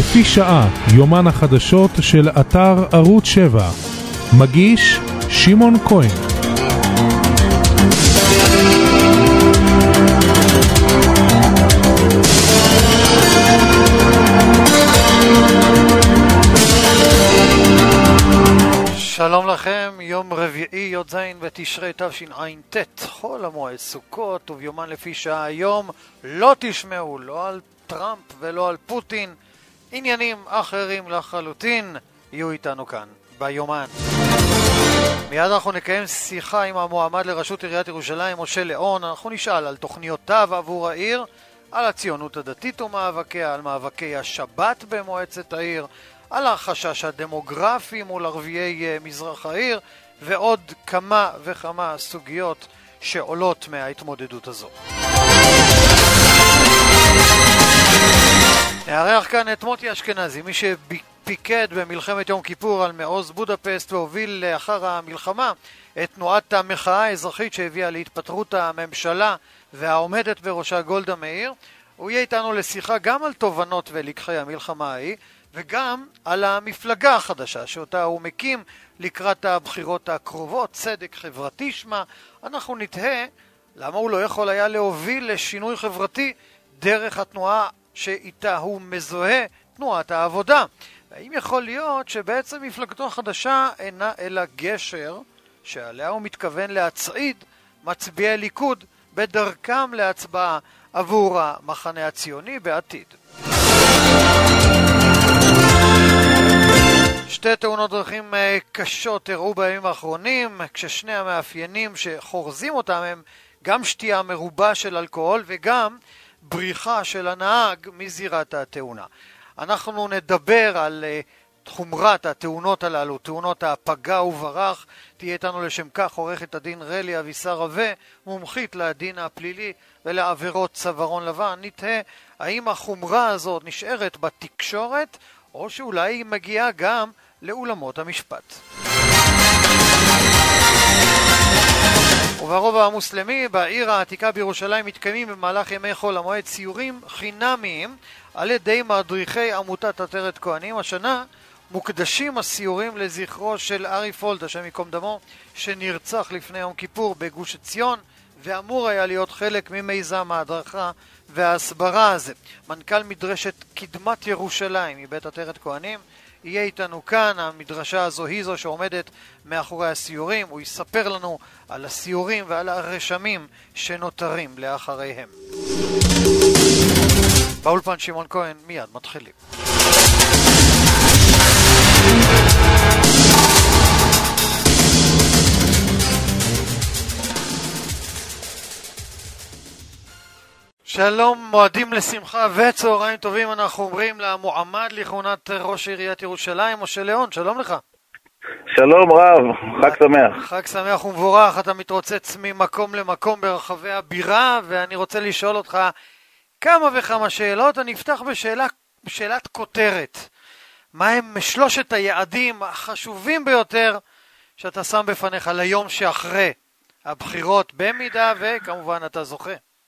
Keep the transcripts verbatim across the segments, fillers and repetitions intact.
לפי שעה, יומן החדשות של אתר ערוץ שבע. מגיש שמעון כהן. שלום לכם, יום רביעי י"ז בתשרי תשע"ט, חול המועד סוכות, וביומן לפי שעה היום לא תשמעו לא על טראמפ ולא על פוטין, עניינים אחרים לחלוטין יהיו איתנו כאן ביומן. מיד אנחנו נקיים שיחה עם המועמד לראשות עיריית ירושלים משה ליאון. אנחנו נשאל על תוכניותיו עבור העיר, על הציונות הדתית ומאבקיה, על מאבקי השבת במועצת העיר, על החשש הדמוגרפי מול ערביי מזרח העיר, ועוד כמה וכמה סוגיות שעולות מההתמודדות הזו. נארח כאן את מוטי אשכנזי, מי שפיקד במלחמת יום כיפור על מעוז בודפסט והוביל לאחר המלחמה את תנועת המחאה האזרחית שהביאה להתפטרות הממשלה והעומדת בראשה גולדה מאיר. הוא יהיה איתנו לשיחה גם על תובנות ולקחי המלחמה ההיא, וגם על המפלגה החדשה שאותה הוא מקים לקראת הבחירות הקרובות, צדק חברתי שמה. אנחנו נתהה למה הוא לא יכול היה להוביל לשינוי חברתי דרך התנועה שאיתה הוא מזוהה, תנועת העבודה. והאם יכול להיות שבעצם מפלגתו החדשה אינה אלא גשר שעליה הוא מתכוון להצעיד מצביעי ליכוד בדרכם להצבעה עבור המחנה הציוני בעתיד. שתי תאונות דרכים קשות אירעו בימים האחרונים, כששני המאפיינים שחורזים אותם הם גם שתייה מרובה של אלכוהול וגם בריחה של הנהג מזירת התאונה. אנחנו נדבר על חומרת התאונות הללו, תאונות הפגע וברח. תהיה איתנו לשם כך עורכת הדין רלי אבישר רווה, מומחית לדין הפלילי ולעבירות צווארון לבן. נתהה האם החומרה הזאת נשארת בתקשורת או שאולי היא מגיעה גם לאולמות המשפט. וברובע המוסלמי בעיר העתיקה בירושלים מתקיימים במהלך ימי חול המועד ציורים חינמיים על ידי מדריכי עמותת עטרת כהנים. השנה מוקדשים הסיורים לזכרו של ארי פולד, השם ייקום דמו, שנרצח לפני יום כיפור בגוש עציון, ואמור היה להיות חלק ממיזם ההדרכה וההסברה הזה. מנכ"ל מדרשת קדמת ירושלים מבית עטרת כהנים יהיה איתנו כאן. המדרשה הזו היא זו שעומדת מאחורי הסיורים. הוא יספר לנו על הסיורים ועל הרשמים שנותרים לאחריהם. באולפן שמעון כהן, מיד מתחילים. שלום, מועדים לשמחה וצהריים טובים אנחנו אומרים למועמד לכהונת ראש עיריית ירושלים משה ליאון. שלום לך. שלום רב, חג שמח. חג שמח ומבורך. אתה מתרוצץ ממקום למקום ברחבי הבירה, ואני רוצה לשאול אותך כמה וכמה שאלות. אני אפתח בשאלה, בשאלת כותרת. מה הם שלושת היעדים החשובים ביותר שאתה שם בפניך ליום שאחרי הבחירות, במידה וכמובן אתה זוכה?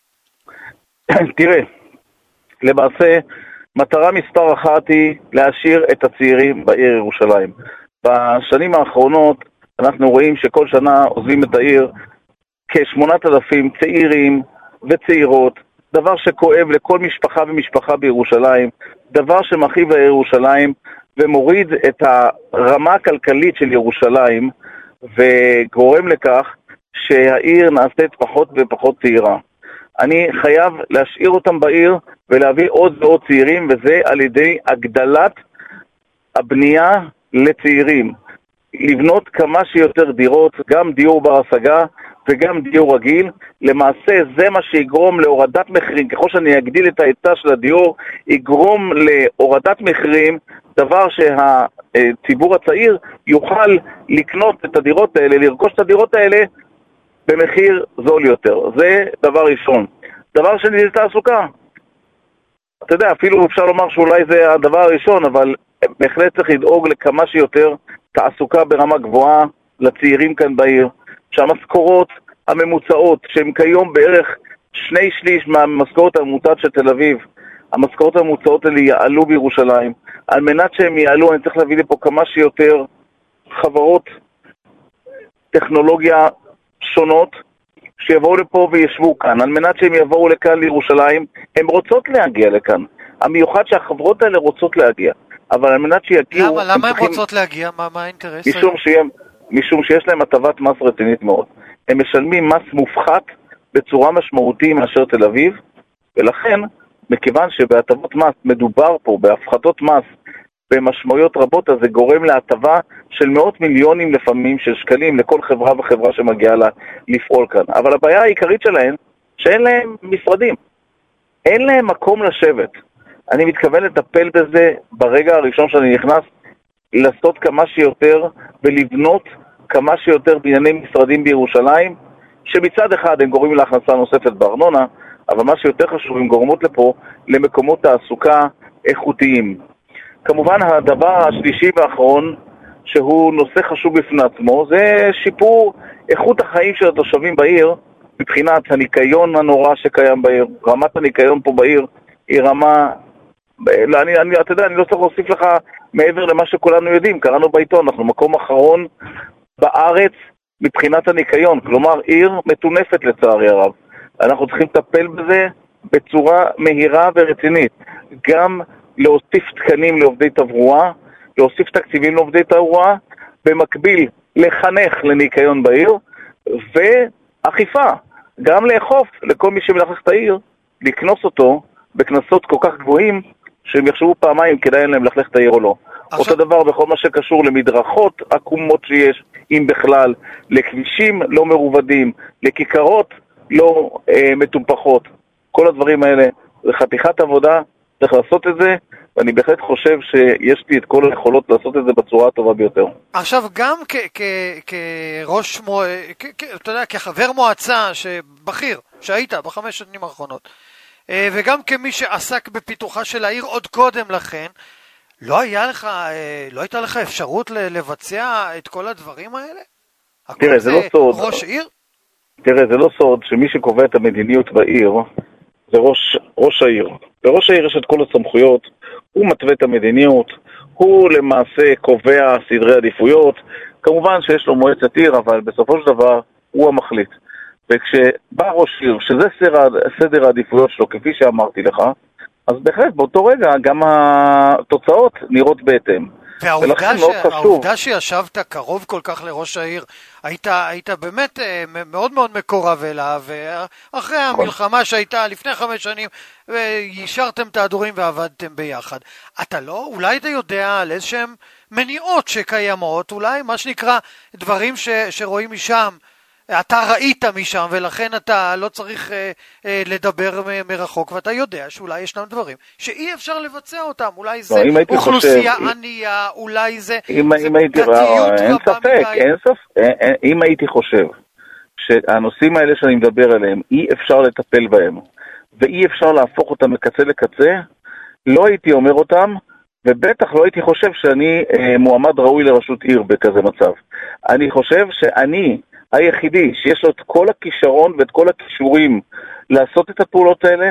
תראה, למעשה מטרה מספר אחת היא להשאיר את הצעירים בעיר ירושלים. בשנים האחרונות אנחנו רואים שכל שנה עוזבים את העיר כ-שמונת אלפים צעירים וצעירות, דבר שכואב לכל משפחה ומשפחה בירושלים, דבר שמכאיב לירושלים ומוריד את הרמה הכלכלית של ירושלים וגורם לכך שהעיר נעשית פחות ופחות צעירה. אני חייב להשאיר אותם בעיר ולהביא עוד ועוד צעירים, וזה על ידי הגדלת הבנייה לצעירים. לבנות כמה שיותר דירות, גם דיור בר השגה וגם דיור רגיל. למעשה זה מה שיגרום להורדת מחירים. ככל שאני אגדיל את ההיצע של הדיור, יגרום להורדת מחירים, דבר שהציבור הצעיר יוכל לקנות את הדירות האלה, לרכוש את הדירות האלה במחיר זול יותר. זה דבר ראשון. דבר שני זה תעסוקה. אתה יודע, אפילו אפשר לומר שאולי זה הדבר הראשון, אבל בהחלט צריך לדאוג לכמה שיותר תעסוקה ברמה גבוהה לצעירים כאן בעיר, שהמשכורות הממוצעות, שהן כיום בערך שני שליש מהמשכורות הממוצעות של תל אביב, המשכורות הממוצעות האלה יעלו בירושלים. על מנת שהם יעלו, אני צריך להביא לפה כמה שיותר חברות טכנולוגיה שונות, שיבואו לפה וישבו כאן, על מנת שהם יבואו לכאן לירושלים. הם רוצות להגיע לכאן. המיוחד שהחברות האלה רוצות להגיע. אבל על מנת שיגיעו... למה? למה הם רוצות להגיע? מה, מה האינטרס? משום, שיה, משום שיש להם הטבת מס רצינית מאוד. הם משלמים מס מופחת בצורה משמעותית מאשר תל אביב, ולכן, מכיוון שבהטבות מס מדובר פה, בהפחתות מס, במשמעויות רבות, אז זה גורם להטבה של מאות מיליונים לפעמים של שקלים לכל חברה וחברה שמגיעה לה לפעול כאן. אבל הבעיה העיקרית שלהם, שאין להם משרדים. אין להם מקום לשבת. אני מתכוון לטפל בזה ברגע הראשון שאני נכנס, לעשות כמה שיותר ולבנות כמה שיותר בנייני משרדים בירושלים, שמצד אחד הם גורמים להכנסה נוספת בארנונה, אבל מה שיותר חשוב, הם גורמות לפה למקומות תעסוקה איכותיים. כמובן הדבר השלישי והאחרון, שהוא נושא חשוב בפני עצמו, זה שיפור איכות החיים של התושבים בעיר, מבחינת הניקיון הנורא שקיים בעיר. רמת הניקיון פה בעיר היא רמה, לא, אני, אני, אתה יודע, אני לא צריך להוסיף לך מעבר למה שכולנו יודעים, קראנו בעיתון, אנחנו מקום אחרון בארץ מבחינת הניקיון, כלומר עיר מטונפת לצערי הרב. אנחנו צריכים לטפל בזה בצורה מהירה ורצינית, גם להוסיף תקנים לעובדי תברואה, להוסיף תקציבים לעובדי תברואה, במקביל לחנך לניקיון בעיר, ואכיפה, גם לאכוף לכל מי שמלכלך את העיר, לקנוס אותו בקנסות כל כך גבוהים, שהם יחשבו פעמיים כדאי להם ללכלך את העיר או לא. עכשיו... אותו דבר בכל מה שקשור למדרכות עקומות שיש, אם בכלל, לכבישים לא מרובדים, לכיכרות לא אה, מטופחות. כל הדברים האלה זה חתיכת עבודה, צריך לעשות את זה, ואני בהחלט חושב שיש לי את כל היכולות לעשות את זה בצורה הטובה ביותר. עכשיו, גם כראש, אתה יודע, כחבר מועצה בכיר, שהיית בחמש שנים האחרונות, וגם כמי שעסק בפיתוחה של העיר עוד קודם לכן, לא היה לך, לא הייתה לך אפשרות לבצע את כל הדברים האלה? תראה, זה לא סוד. ראש עיר? תראה, זה לא סוד שמי שקובע את המדיניות בעיר זה ראש, ראש העיר. וראש העיר יש את כל הסמכויות, הוא מתווה את המדיניות, הוא למעשה קובע סדרי עדיפויות, כמובן שיש לו מועצת עיר, אבל בסופו של דבר הוא המחליט. וכשבא ראש עיר, שזה סדר העדיפויות שלו, כפי שאמרתי לך, אז בהחלט באותו רגע גם התוצאות נראות בהתאם. והעובדה, ש... העובדה שישבת קרוב כל כך לראש העיר, היית, היית באמת מאוד מאוד מקורב אליו, ואחרי המלחמה שהייתה לפני חמש שנים, יישרתם את ההדורים ועבדתם ביחד. אתה לא, אולי אתה יודע על איזשהם מניעות שקיימות, אולי מה שנקרא דברים ש... שרואים משם, אתה ראית משם, ולכן אתה לא צריך אה, אה, לדבר מ- מרחוק, ואתה יודע שאולי ישנם דברים שאי אפשר לבצע אותם, אולי זה לא, אוכלוסייה חושב, ענייה, אולי זה, אם, זה אם הייתי, גתיות אין רבה ספק, מדי. אין ספק, אם הייתי חושב שהנושאים האלה שאני מדבר עליהם, אי אפשר לטפל בהם, ואי אפשר להפוך אותם מקצה לקצה, לא הייתי אומר אותם, ובטח לא הייתי חושב שאני אה, מועמד ראוי לרשות עיר בכזה מצב. אני חושב שאני היחידי שיש לו את כל הכישרון ואת כל הכישורים לעשות את הפעולות האלה,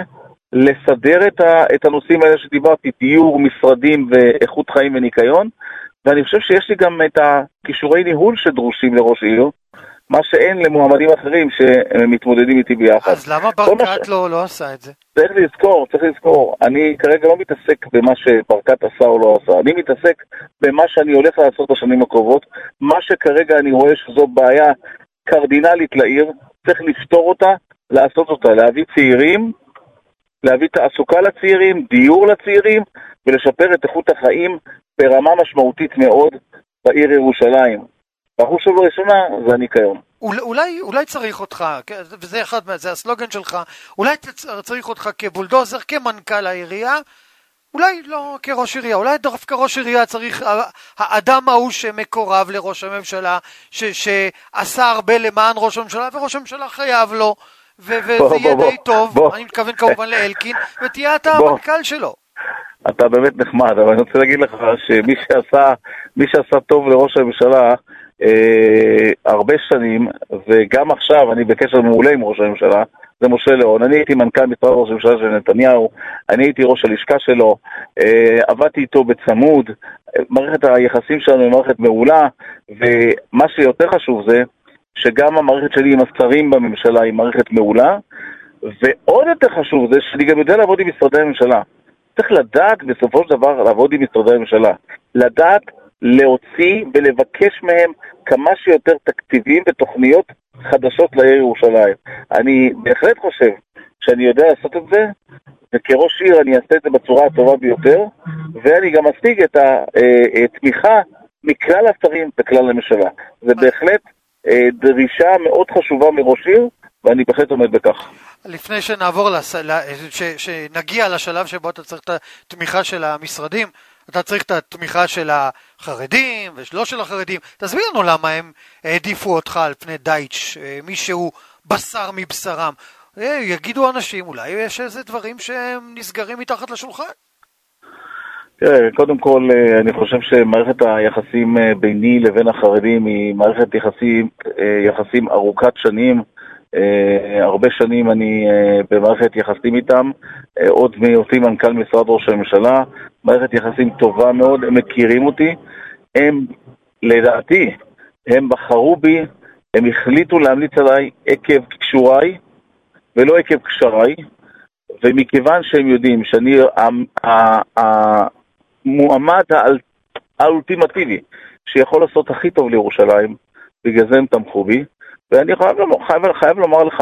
לסדר את, ה, את הנושאים האלה שדיברתי, דיור, משרדים ואיכות חיים וניקיון, ואני חושב שיש לי גם את הכישורי ניהול שדרושים לראש עיר, מה שאין למועמדים אחרים שמתמודדים איתי ביחד. אז למה ברקת ש... לא, לא עשה את זה? צריך לזכור, צריך לזכור. אני כרגע לא מתעסק במה שברקת עשה או לא עשה. אני מתעסק במה שאני הולך לעשות בשנים הקרובות. מה שכרגע אני רואה שזו בעיה קרדינלית לעיר, צריך לפתור אותה, לעשות אותה, להביא צעירים, להביא תעסוקה לצעירים, דיור לצעירים, ולשפר את איכות החיים ברמה משמעותית מאוד בעיר ירושלים. והחוש שלו ראשונה זה הניקיון. אולי, אולי צריך אותך, וזה אחד, זה הסלוגן שלך, אולי צריך אותך כבולדוזר, כמנכ"ל העירייה, אולי לא כראש עירייה, אולי דווקא ראש עירייה צריך, האדם ההוא שמקורב לראש הממשלה, ש, שעשה הרבה למען ראש הממשלה, וראש הממשלה חייב לו, וזה יהיה די טוב, בוא. אני מתכוון כמובן לאלקין, ותהיה אתה בוא. המנכ"ל שלו. אתה באמת נחמד, אבל אני רוצה להגיד לך שמי שעשה, מי שעשה טוב לראש הממשלה, אה, הרבה שנים, וגם עכשיו אני בקשר מעולה עם ראש הממשלה, זה משה ליאון. אני הייתי מנכ"ל משרד ראש הממשלה של נתניהו, אני הייתי ראש הלשכה שלו, עבדתי איתו בצמוד, מערכת היחסים שלנו היא מערכת מעולה, ומה שיותר חשוב זה שגם המערכת שלי עם השרים בממשלה היא מערכת מעולה, ועוד יותר חשוב זה שאני גם יודע לעבוד עם משרדי הממשלה. צריך לדעת בסופו של דבר לעבוד עם משרדי הממשלה, לדעת להוציא ולבקש מהם כמה שיותר תקציבים ותוכניות חדשות לעיר ירושלים. אני בהחלט חושב שאני יודע לעשות את זה, וכראש עיר אני אעשה את זה בצורה הטובה ביותר, ואני גם אשיג את התמיכה מכלל השרים וכלל הממשלה. זה בהחלט דרישה מאוד חשובה מראש עיר, ואני בהחלט עומד בכך. לפני שנעבור, לס... ש... שנגיע לשלב שבו אתה צריך את התמיכה של המשרדים, אתה צריך את התמיכה של החרדים ולא של החרדים. תסביר לנו למה הם העדיפו אותך על פני דייטש, מישהו בשר מבשרם. יגידו אנשים, אולי יש איזה דברים שהם נסגרים מתחת לשולחן? תראה, קודם כל אני חושב שמערכת היחסים ביני לבין החרדים היא מערכת יחסים, יחסים ארוכת שנים. הרבה שנים אני במערכת יחסים איתם, עוד מהיותי מנכ"ל משרד ראש הממשלה, מערכת יחסים טובה מאוד, הם מכירים אותי, הם לדעתי, הם בחרו בי, הם החליטו להמליץ עליי עקב קשוריי ולא עקב קשריי, ומכיוון שהם יודעים שאני המועמד האולטימטיבי שיכול לעשות הכי טוב לירושלים, בגלל זה הם תמכו בי, ואני חייב, חייב, חייב לומר לך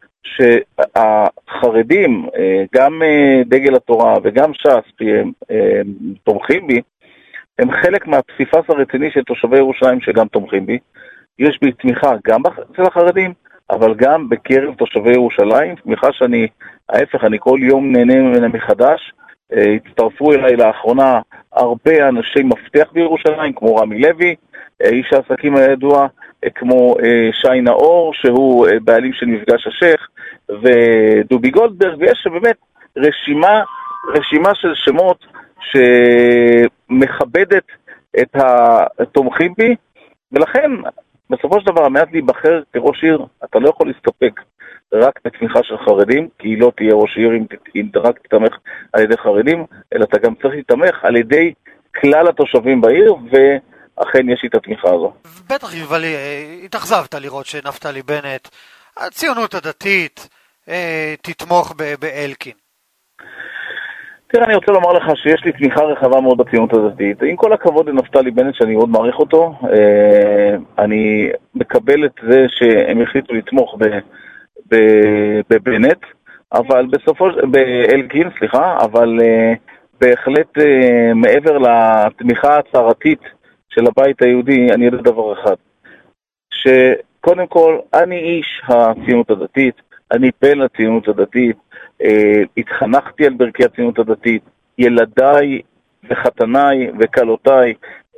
שהחרדים, גם דגל התורה וגם ש"ס, הם, הם תומכים בי, הם חלק מהפסיפס הרציני של תושבי ירושלים שגם תומכים בי. יש בי תמיכה גם אצל החרדים, אבל גם בקרב תושבי ירושלים, תמיכה שאני, ההפך, אני כל יום נהנה ממנה מחדש. הצטרפו אליי לאחרונה הרבה אנשי מפתח בירושלים, כמו רמי לוי, איש העסקים הידוע, כמו שי נאור, שהוא בעלים של מפגש השייח, ודובי גולדברג, ויש באמת רשימה, רשימה של שמות שמכבדת את התומכים בי, ולכן בסופו של דבר, המעט להיבחר כראש עיר, אתה לא יכול להסתפק רק בתמיכה של חרדים, כי היא לא תהיה ראש עיר אם, אם רק תתמך על ידי חרדים, אלא אתה גם צריך להתמך על ידי כלל התושבים בעיר, ואכן יש לי את התמיכה הזו. בטח יובלי, התאכזבת לראות שנפתלי בנט, הציונות הדתית, תתמוך באלקין. תראה, אני רוצה לומר לך שיש לי תמיכה רחבה מאוד בציונות הדתית. עם כל הכבוד לנפתלי בנט, שאני מאוד מעריך אותו, אני מקבל את זה שהם החליטו לתמוך בבנט, אבל בסופו של... באלקין, סליחה, אבל בהחלט מעבר לתמיכה הצהרתית של הבית היהודי, אני יודע דבר אחד, שקודם כל, אני איש הציונות הדתית, אני בן לציונות הדתית, התחנכתי על ברכי הציונות הדתית, ילדיי וחתניי וקלותיי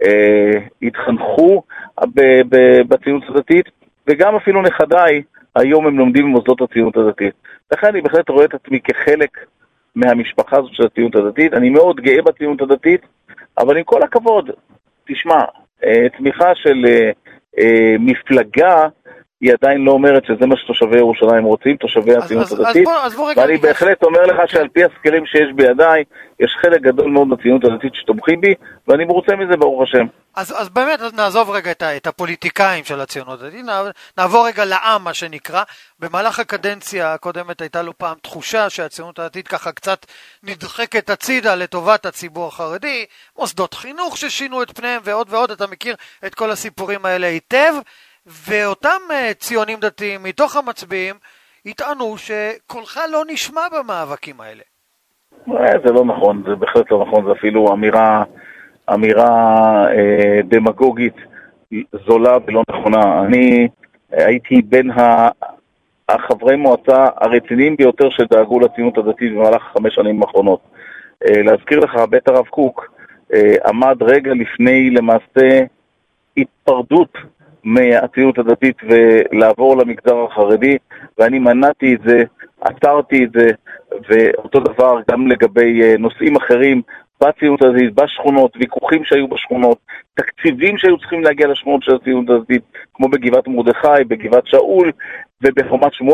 התחנכו בציונות הדתית, וגם אפילו נכדיי היום הם לומדים במוסדות הציונות הדתית. לכן אני בהחלט רואה את עצמי כחלק מהמשפחה הזאת של הציונות הדתית. אני מאוד גאה בציונות הדתית, אבל עם כל הכבוד, תשמע, תמיכה של מפלגה היא עדיין לא אומרת שזה מה שתושבי ירושלים רוצים, תושבי הציונות הדתית, ואני בהחלט אומר לך שעל פי הסקרים שיש בידיי, יש חלק גדול מאוד בציונות הדתית שתומכים בי, ואני מרוצה מזה ברוך השם. אז, אז באמת נעזוב רגע את, את הפוליטיקאים של הציונות הדתית, נעבור רגע לעם מה שנקרא. במהלך הקדנציה הקודמת הייתה לו פעם תחושה שהציונות הדתית ככה קצת נדחקת הצידה לטובת הציבור החרדי, מוסדות חינוך ששינו את פניהם ועוד ועוד, אתה מכיר את כל הסיפורים האלה היטב, ואותם ציונים דתיים מתוך המצביעים יטענו שקולך לא נשמע במאבקים האלה. זה לא נכון, זה בהחלט לא נכון, זה אפילו אמירה, אמירה אה, דמגוגית זולה ולא נכונה. אני הייתי בין החברי מועצה הרציניים ביותר שדאגו לציונות הדתית במהלך חמש שנים האחרונות. אה, להזכיר לך, בית הרב קוק אה, עמד רגע לפני למעשה התפרדות מהציונות הדתית ולעבור למגזר החרדי, ואני מנעתי את זה, עצרתי את זה, ואותו דבר גם לגבי נושאים אחרים בציונות הדתית, בשכונות, ויכוחים שהיו בשכונות, תקציבים שהיו צריכים להגיע לשכונות של הציונות הדתית, כמו בגבעת מרדכי, בגבעת שאול ובחומת שמואל,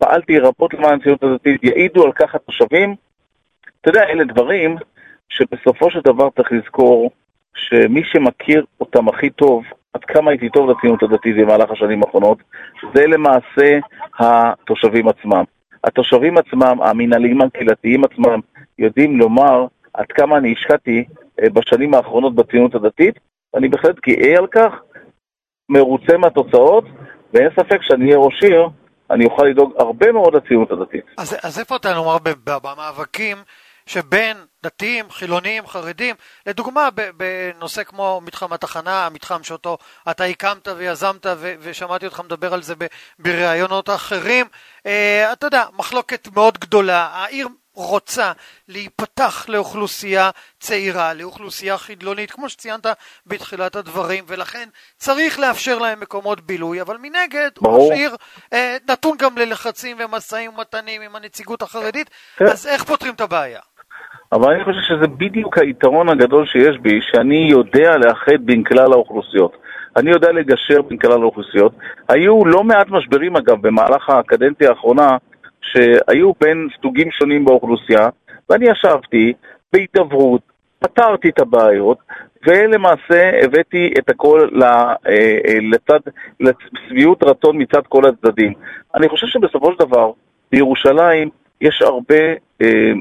פעלתי רבות למען הציונות הדתית, יעידו על כך התושבים. אתה יודע, אלה דברים שבסופו של דבר צריך לזכור שמי שמכיר אותם הכי טוב, עד כמה הייתי טוב לציונות הדתית במהלך השנים האחרונות, זה למעשה התושבים עצמם. התושבים עצמם, המנהלים הקהילתיים עצמם, יודעים לומר עד כמה אני השקעתי בשנים האחרונות בציונות הדתית, ואני בהחלט גאה על כך, מרוצה מהתוצאות, ואין ספק שאני אהיה ראש עיר, אני אוכל לדאוג הרבה מאוד לציונות הדתית. אז, אז איפה אתה נאמר במאבקים שבין דתיים, חילוניים, חרדים, לדוגמה בנושא כמו מתחם התחנה, המתחם שאותו אתה הקמת ויזמת ו- ושמעתי אותך מדבר על זה ברעיונות אחרים, אה, אתה יודע, מחלוקת מאוד גדולה, העיר רוצה להיפתח לאוכלוסייה צעירה, לאוכלוסייה חילונית, כמו שציינת בתחילת הדברים, ולכן צריך לאפשר להם מקומות בילוי, אבל מנגד ראש עיר אה, נתון גם ללחצים ומסעים ומתנים עם הנציגות החרדית, כן. אז איך פותרים את הבעיה? אבל אני חושב שזה בדיוק היתרון הגדול שיש בי, שאני יודע לאחד בין כלל האוכלוסיות. אני יודע לגשר בין כלל האוכלוסיות. היו לא מעט משברים אגב במהלך הקדנציה האחרונה, שהיו בין סוגים שונים באוכלוסייה, ואני ישבתי בהתעברות, פתרתי את הבעיות, ולמעשה הבאתי את הכל לצד, לסביעות רצון מצד כל הצדדים. אני חושב שבסופו של דבר, בירושלים יש הרבה אה,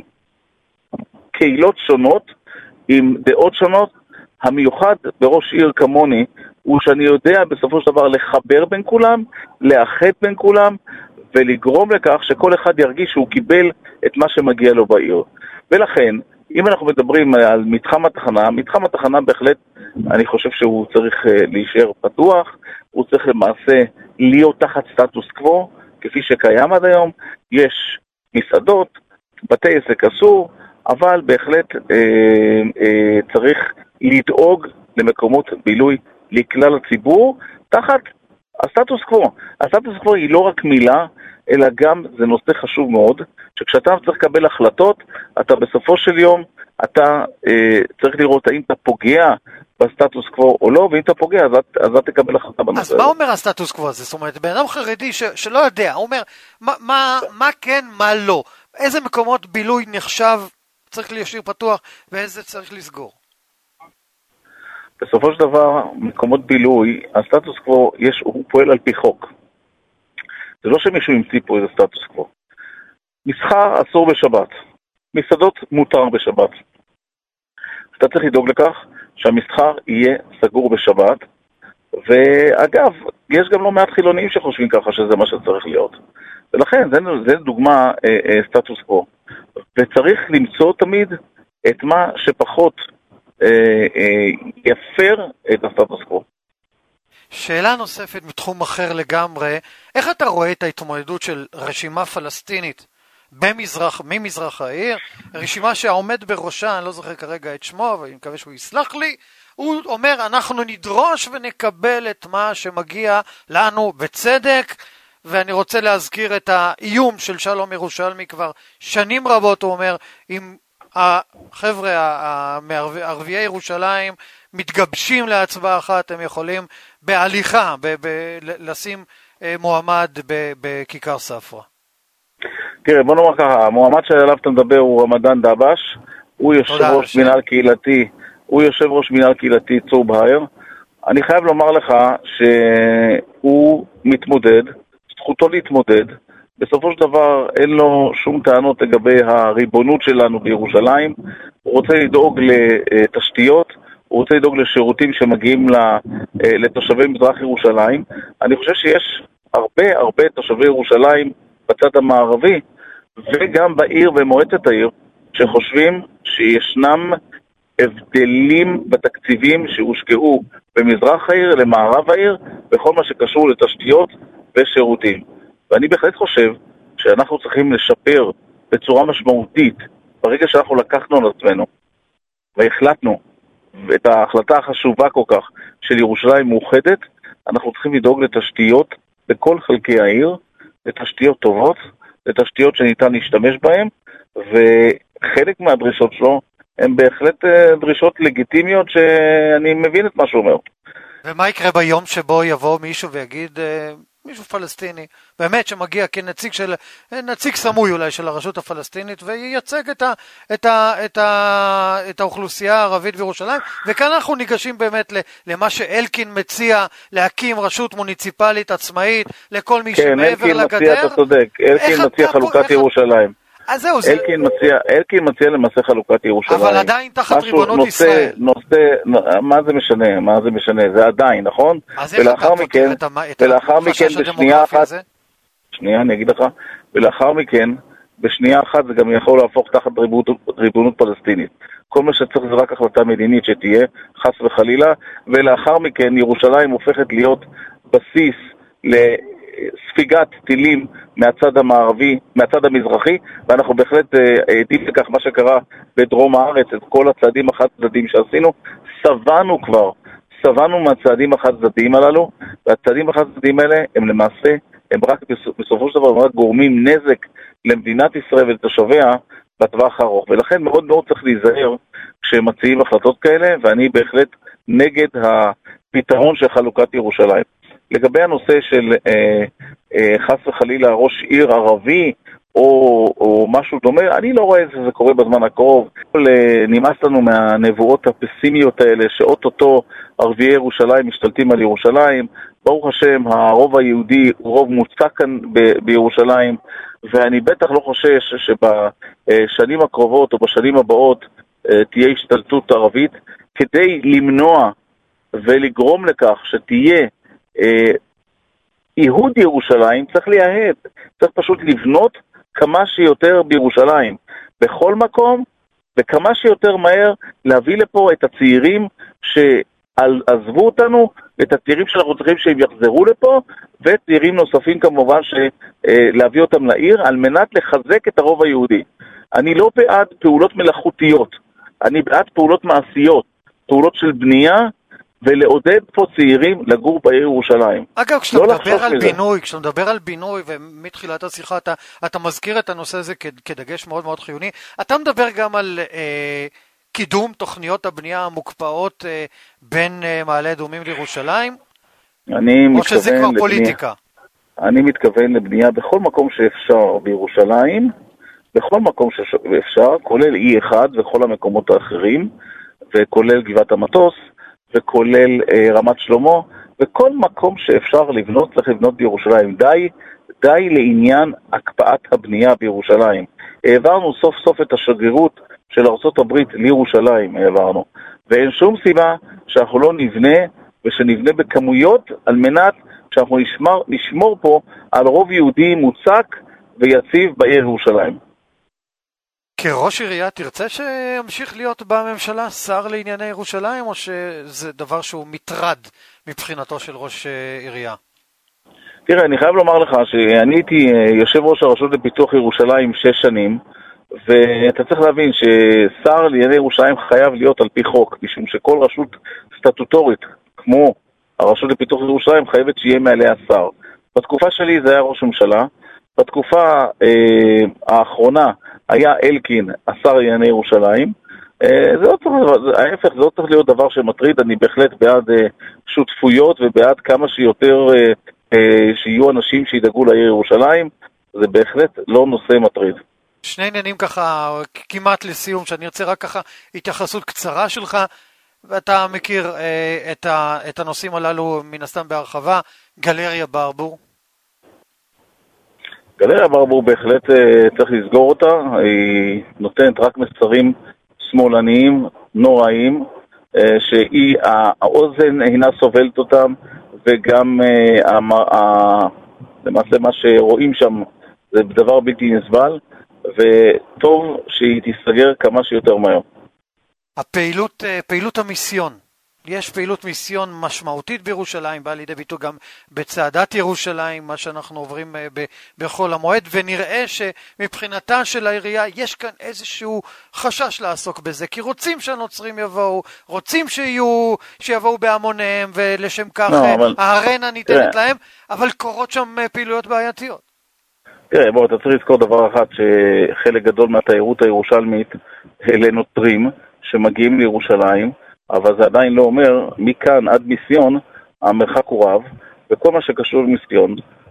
קהילות שונות, עם דעות שונות. המיוחד בראש עיר כמוני, הוא שאני יודע בסופו של דבר לחבר בין כולם, לאחד בין כולם, ולגרום לכך שכל אחד ירגיש שהוא קיבל את מה שמגיע לו בעיר. ולכן, אם אנחנו מדברים על מתחם התחנה, מתחם התחנה בהחלט, אני חושב שהוא צריך להישאר פתוח, הוא צריך למעשה להיות תחת סטטוס קוו, כפי שקיים עד היום. יש מסעדות, בתי עסק אסור, אבל בהחלט אה, אה, צריך לדאוג למקומות בילוי לכלל הציבור, תחת הסטטוס קוו. הסטטוס קוו היא לא רק מילה, אלא גם זה נושא חשוב מאוד, שכשאתה צריך לקבל החלטות, אתה בסופו של יום, אתה אה, צריך לראות האם אתה פוגע בסטטוס קוו או לא, ואם אתה פוגע, אז, אז אתה תקבל החלטה בנושא. אז מה אומר הסטטוס קוו הזה? זאת אומרת, בן אדם חרדי ש, שלא יודע, הוא אומר, מה, מה, מה כן, מה לא? איזה מקומות בילוי נחשב צריך להשאיר פתוח, ואיזה צריך לסגור? בסופו של דבר, מקומות בילוי, הסטטוס קוו, יש, הוא פועל על פי חוק. זה לא שמישהו ימציא פה איזה סטטוס קוו. מסחר אסור בשבת. מסעדות מותר בשבת. אתה צריך לדאוג לכך שהמסחר יהיה סגור בשבת, ואגב, יש גם לא מעט חילונים שחושבים ככה שזה מה שצריך להיות. ולכן, זה, זה דוגמה אה, אה, סטטוס קוו. וצריך למצוא תמיד את מה שפחות אה, אה, יפר את הסטטוס קוו. שאלה נוספת מתחום אחר לגמרי, איך אתה רואה את ההתמודדות של רשימה פלסטינית במזרח, ממזרח העיר, רשימה שהעומד בראשה, אני לא זוכר כרגע את שמו, אבל אני מקווה שהוא יסלח לי, הוא אומר, אנחנו נדרוש ונקבל את מה שמגיע לנו בצדק, ואני רוצה להזכיר את האיום של שלום ירושלמי כבר שנים רבות, הוא אומר, אם החבר'ה מערביי ירושלים מתגבשים להצבעה אחת, הם יכולים בהליכה, ב- ב- לשים מועמד ב- בכיכר ספרא. תראה, בוא נאמר ככה, המועמד שעליו אתה מדבר הוא רמדאן דבש, הוא יושב ראש מנהל קהילתי, הוא יושב ראש מנהל קהילתי צור בהר. אני חייב לומר לך שהוא מתמודד, זכותו להתמודד, בסופו של דבר אין לו שום טענות לגבי הריבונות שלנו בירושלים, הוא רוצה לדאוג לתשתיות, הוא רוצה לדאוג לשירותים שמגיעים לתושבי מזרח ירושלים. אני חושב שיש הרבה הרבה תושבי ירושלים בצד המערבי, וגם בעיר ומועצת העיר, שחושבים שישנם הבדלים בתקציבים שהושקעו במזרח העיר, למערב העיר, בכל מה שקשור לתשתיות ושירותים. ואני בהחלט חושב שאנחנו צריכים לשפר בצורה משמעותית, ברגע שאנחנו לקחנו על עצמנו, והחלטנו את ההחלטה החשובה כל כך של ירושלים מאוחדת, אנחנו צריכים לדאוג לתשתיות בכל חלקי העיר, לתשתיות טובות, לתשתיות שניתן להשתמש בהן, וחלק מהדרישות שלו הן בהחלט דרישות לגיטימיות שאני מבין את מה שהוא אומר. ומה יקרה ביום שבו יבוא מישהו ויגיד, מישהו פלסטיני, באמת שמגיע כנציג של, נציג סמוי אולי של הרשות הפלסטינית, וייצג את, ה, את, ה, את, ה, את האוכלוסייה הערבית בירושלים, וכאן אנחנו ניגשים באמת למה שאלקין מציע, להקים רשות מוניציפלית עצמאית, לכל מי כן, שמעבר אלקין לגדר. מציע, אתה צודק, אלקין מציע חלוקת איך... ירושלים. אז זהו, אלקין, זה... מציע, אלקין מציע למעשה חלוקת ירושלים. אבל עדיין תחת ריבונות נושא, ישראל. נושא, מה זה משנה? מה זה משנה? זה עדיין, נכון? אז איך אתה פותר את, המ... את החשש הדמוגרפי הזה? שנייה, אני אגיד לך. ולאחר מכן, בשנייה אחת זה גם יכול להפוך תחת ריבונות, ריבונות פלסטינית. כל מה שצריך זה רק החלטה מדינית שתהיה, חס וחלילה, ולאחר מכן ירושלים הופכת להיות בסיס לספיגת טילים מהצד המערבי, מהצד המזרחי, ואנחנו בהחלט עדים לכך מה שקרה בדרום הארץ, את כל הצעדים החד צדדיים שעשינו, סבנו כבר, סבנו מהצעדים החד צדדיים הללו, והצעדים החד צדדיים האלה הם למעשה, הם רק בסופו של דבר, הם רק גורמים נזק למדינת ישראל ולתושביה בטווח הארוך, ולכן מאוד מאוד צריך להיזהר כשהם מציעים החלטות כאלה, ואני בהחלט נגד הפתרון של חלוקת ירושלים. לגבי הנושא של אה, אה, חס וחלילה ראש עיר ערבי או, או משהו דומה, אני לא רואה שזה קורה בזמן הקרוב. אה, נמאס לנו מהנבואות הפסימיות האלה שאוטוטו ערביי ירושלים משתלטים על ירושלים. ברוך השם, הרוב היהודי הוא רוב מוצק כאן ב- בירושלים, ואני בטח לא חושש שבשנים הקרובות או בשנים הבאות אה, תהיה השתלטות ערבית. כדי למנוע ולגרום לכך שתהיה ייהוד ירושלים, צריך להיהד, צריך פשוט לבנות כמה שיותר בירושלים, בכל מקום, וכמה שיותר מהר להביא לפה את הצעירים שעזבו אותנו, את הצעירים שאנחנו צריכים שהם יחזרו לפה, וצעירים נוספים כמובן להביא אותם לעיר, על מנת לחזק את הרוב היהודי. אני לא בעד פעולות מלאכותיות, אני בעד פעולות מעשיות, פעולות של בנייה, ולעודד פה צעירים לגור בעיר ירושלים. אגב, כשאתה לא מדבר על מזה. בינוי, כשאתה מדבר על בינוי, ומתחילת השיחה אתה, אתה מזכיר את הנושא הזה כדגש מאוד מאוד חיוני, אתה מדבר גם על אה, קידום תוכניות הבנייה המוקפאות אה, בין אה, מעלה אדומים לירושלים? אני או שזה כבר לבנייה, פוליטיקה? אני מתכוון לבנייה בכל מקום שאפשר בירושלים, בכל מקום שאפשר, כולל אי אחד וכל המקומות האחרים, וכולל גבעת המטוס, וכולל אה, רמת שלמה, וכל מקום שאפשר לבנות, צריך לבנות בירושלים. די, די לעניין הקפאת הבנייה בירושלים. העברנו סוף סוף את השגרירות של ארצות הברית לירושלים, העברנו. ואין שום סיבה שאנחנו לא נבנה, ושנבנה בכמויות, על מנת שאנחנו נשמר, נשמור פה על רוב יהודי מוצק ויציב בעיר ירושלים. כראש עירייה תרצה שימשיך להיות בממשלה שר לענייני ירושלים, או שזה דבר שהוא מטרד מבחינתו של ראש עירייה? תראה, אני חייב לומר לך שאני הייתי יושב ראש הרשות לפיתוח ירושלים שש שנים, ואתה צריך להבין ששר לענייני ירושלים חייב להיות על פי חוק, משום שכל רשות סטטוטורית, כמו הרשות לפיתוח ירושלים, חייבת שיהיה מעליה שר. בתקופה שלי זה היה ראש ממשלה, בתקופה אה, האחרונה היה אלקין, השר לענייני ירושלים. אה, זה לא צריך, ההפך, זה לא צריך להיות דבר שמטריד, אני בהחלט בעד אה, שותפויות ובעד כמה שיותר אה, אה, שיהיו אנשים שידאגו לעיר ירושלים, זה בהחלט לא נושא מטריד. שני עניינים ככה, כמעט לסיום, שאני ארצה רק ככה התייחסות קצרה שלך, ואתה מכיר אה, את, ה, את הנושאים הללו מן הסתם בהרחבה, גלריה ברבור. גלריה ברבור בהחלט צריך לסגור אותה, היא נותנת רק מסרים שמאלניים, נוראים, שהיא, האוזן אינה סובלת אותם, וגם למעשה מה שרואים שם זה דבר בלתי נסבל, וטוב שהיא תסגר כמה שיותר מהר. הפעילות, פעילות המיסיון. יש פעילות מיסיון משמעותית בירושלים, באה לידי ביטוי גם בצעדת ירושלים, מה שאנחנו עוברים ב- בכל המועד, ונראה שמבחינתה של העירייה יש כאן איזשהו חשש לעסוק בזה, כי רוצים שהנוצרים יבואו, רוצים שיהיו, שיבואו בהמוניהם, ולשם כך no, אבל... הארנה ניתנת yeah. להם, אבל קורות שם פעילויות בעייתיות. תראה, בוא, אתה צריך לזכור דבר אחד, שחלק גדול מהתיירות הירושלמית אלה נוצרים שמגיעים לירושלים, אבל זה עדיין לא אומר, מכאן עד מיסיון, המרחק הוא רב, וכל מה שקשור למיסיון,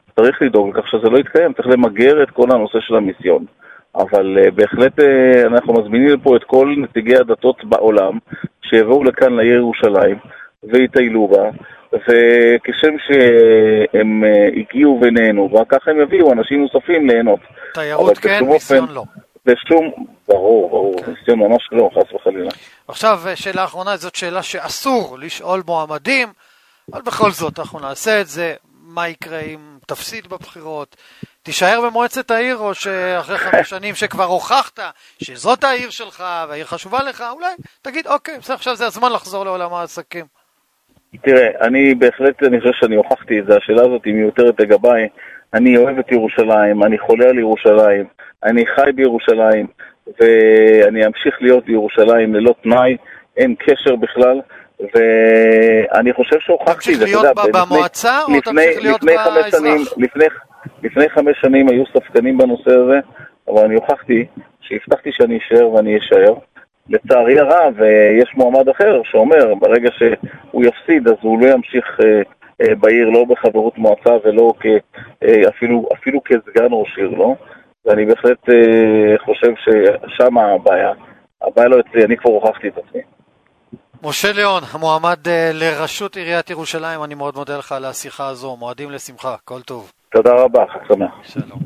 צריך לדאוג לכך שזה לא יתקיים, צריך למגר את כל הנושא של המיסיון. אבל uh, בהחלט uh, אנחנו מזמינים פה את כל נציגי הדתות בעולם שיבואו לכאן לעיר ירושלים ויטיילו בה, וכשם שהם uh, הגיעו ונהנו, וככה הם יביאו אנשים נוספים ליהנות. תיירות כן, מיסיון לא. בשום, ברור, ברור, okay. מיסיון ממש לא, חס וחלילה. עכשיו, שאלה האחרונה, זאת שאלה שאסור לשאול מועמדים, אבל בכל זאת אנחנו נעשה את זה. מה יקרה אם תפסיד בבחירות? תישאר במועצת העיר, או שאחרי חמש שנים שכבר הוכחת שזאת העיר שלך והעיר חשובה לך, אולי תגיד, אוקיי, עכשיו זה הזמן לחזור לעולם העסקים. תראה, אני בהחלט, אני חושב שאני הוכחתי את זה, השאלה הזאת היא מיותרת לגביי. אני אוהב את ירושלים, אני חולה על ירושלים, אני חי בירושלים, ואני אמשיך להיות בירושלים ללא תנאי, אין קשר בכלל, ואני חושב שהוכחתי את זה. תמשיך להיות במועצה, או תמשיך להיות באזרח? לפני חמש שנים היו ספקנים בנושא הזה, אבל אני הוכחתי שהבטחתי שאני אשאר ואני אשאר. לצערי הרב, יש מועמד אחר שאומר, ברגע שהוא יפסיד, אז הוא לא ימשיך בעיר, לא בחברות מועצה ולא אפילו, אפילו כסגן ראש עיר, לא? ואני בהחלט חושב ששם הבעיה. הבעיה לא אצלי, אני כבר הוכחתי את עצמי. משה ליאון, המועמד לראשות עיריית ירושלים, אני מאוד מודה לך על השיחה הזו, מועדים לשמחה, כל טוב. תודה רבה, חג שמח. שלום.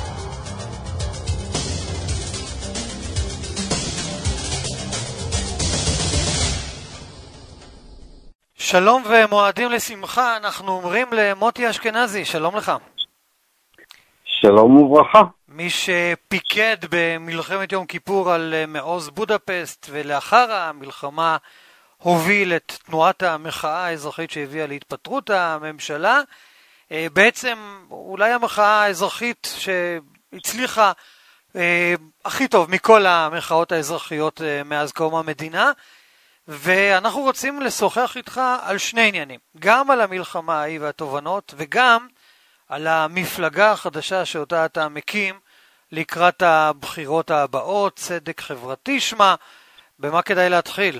שלום ומועדים לשמחה, אנחנו אומרים למוטי אשכנזי, שלום לך. שלום וברכה. מי שפיקד במלחמת יום כיפור על מעוז בודפסט, ולאחר המלחמה הוביל את תנועת המחאה האזרחית שהביאה להתפטרות הממשלה, בעצם אולי המחאה האזרחית שהצליחה הכי טוב מכל המחאות האזרחיות מאז קום המדינה, ואנחנו רוצים לשוחח איתך על שני עניינים, גם על המלחמה ההיא והתובנות, וגם על המפלגה החדשה שאותה אתה מקים לקראת הבחירות הבאות, צדק חברתי שמה. במה כדאי להתחיל?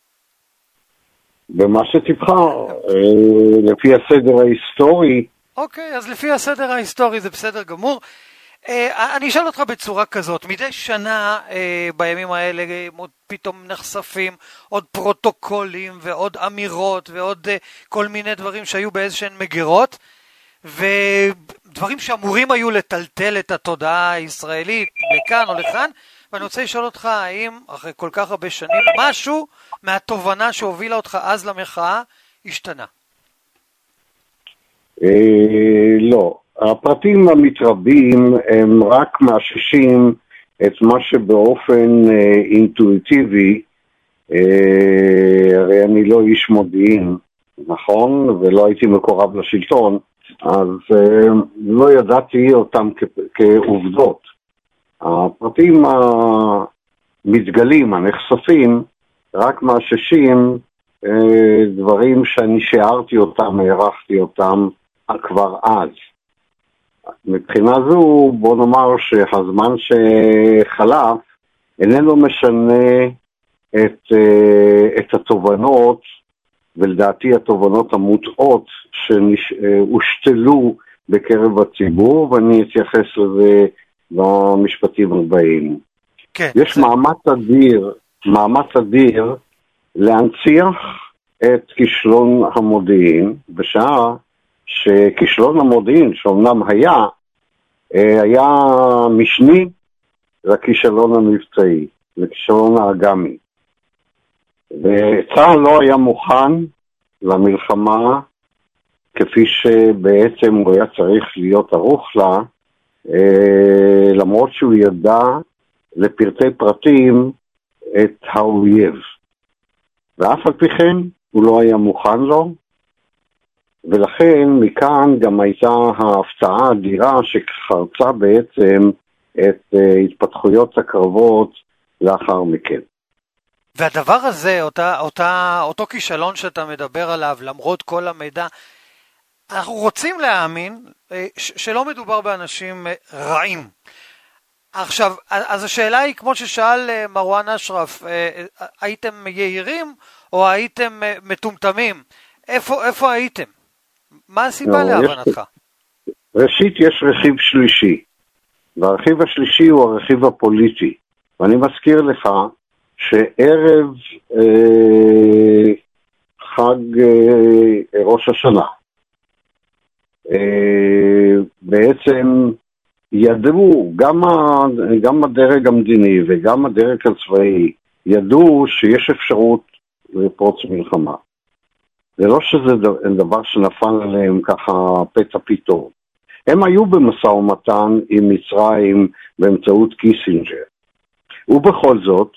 במה שתבחר, לפי הסדר ההיסטורי. אוקיי, אז לפי הסדר ההיסטורי זה בסדר גמור. אני אשאל אותך בצורה כזאת, מדי שנה בימים האלה פתאום נחשפים עוד פרוטוקולים ועוד אמירות ועוד כל מיני דברים שהיו באיזשהן מגירות, ודברים שאמורים היו לטלטל את התודעה הישראלית לכאן או לכאן, ואני רוצה לשאול אותך, האם אחרי כל כך הרבה שנים משהו מהתובנה שהובילה אותך אז למחאה השתנה? לא. הפרטים המתרבים הם רק מאששים את מה שבאופן אינטואיטיבי, הרי אני לא איש מודיעין, נכון? ולא הייתי מקורב לשלטון, אז לא ידעתי אותם כעובדות. הפרטים המתגלים, הנחשפים, רק מאששים דברים שאני שיערתי אותם, הערכתי אותם כבר אז. מבחינה זו, בוא נאמר שהזמן שחלף איננו משנה את, את התובנות, ולדעתי התובנות המוטעות שהושתלו בקרב הציבור, ואני אתייחס לזה במשפטים הבאים. כן, יש זה... מאמץ אדיר, מאמץ אדיר להנציח את כישלון המודיעין, בשעה שכישלון המודיעין, שאומנם היה, היה משני לכישלון המבצעי, לכישלון האגמי. וצה"ל לא היה מוכן למלחמה, כפי שבעצם הוא היה צריך להיות ערוך לה, למרות שהוא ידע לפרטי פרטים את האויב. ואף על פי כן הוא לא היה מוכן לו, ולכן מכאן גם הייתה ההפתעה האדירה שחרצה בעצם את התפתחויות הקרבות לאחר מכן. והדבר הזה, אותה, אותה, אותו כישלון שאתה מדבר עליו, למרות כל המידע, אנחנו רוצים להאמין שלא מדובר באנשים רעים. עכשיו, אז השאלה היא, כמו ששאל מרואן אשרף, הייתם יהירים או הייתם מטומטמים? איפה, איפה הייתם? מה הסיבה להבנתך? ראשית יש רכיב שלישי, והרכיב השלישי הוא הרכיב הפוליטי. ואני מזכיר לך שערב אה, חג אה, ראש השנה, אה, בעצם ידעו, גם, ה, גם הדרג המדיני וגם הדרג הצבאי, ידעו שיש אפשרות לפרוץ מלחמה. זה לא שזה דבר שנפל עליהם ככה פתע פתאום. הם היו במשא ומתן עם מצרים באמצעות קיסינג'ר. ובכל זאת,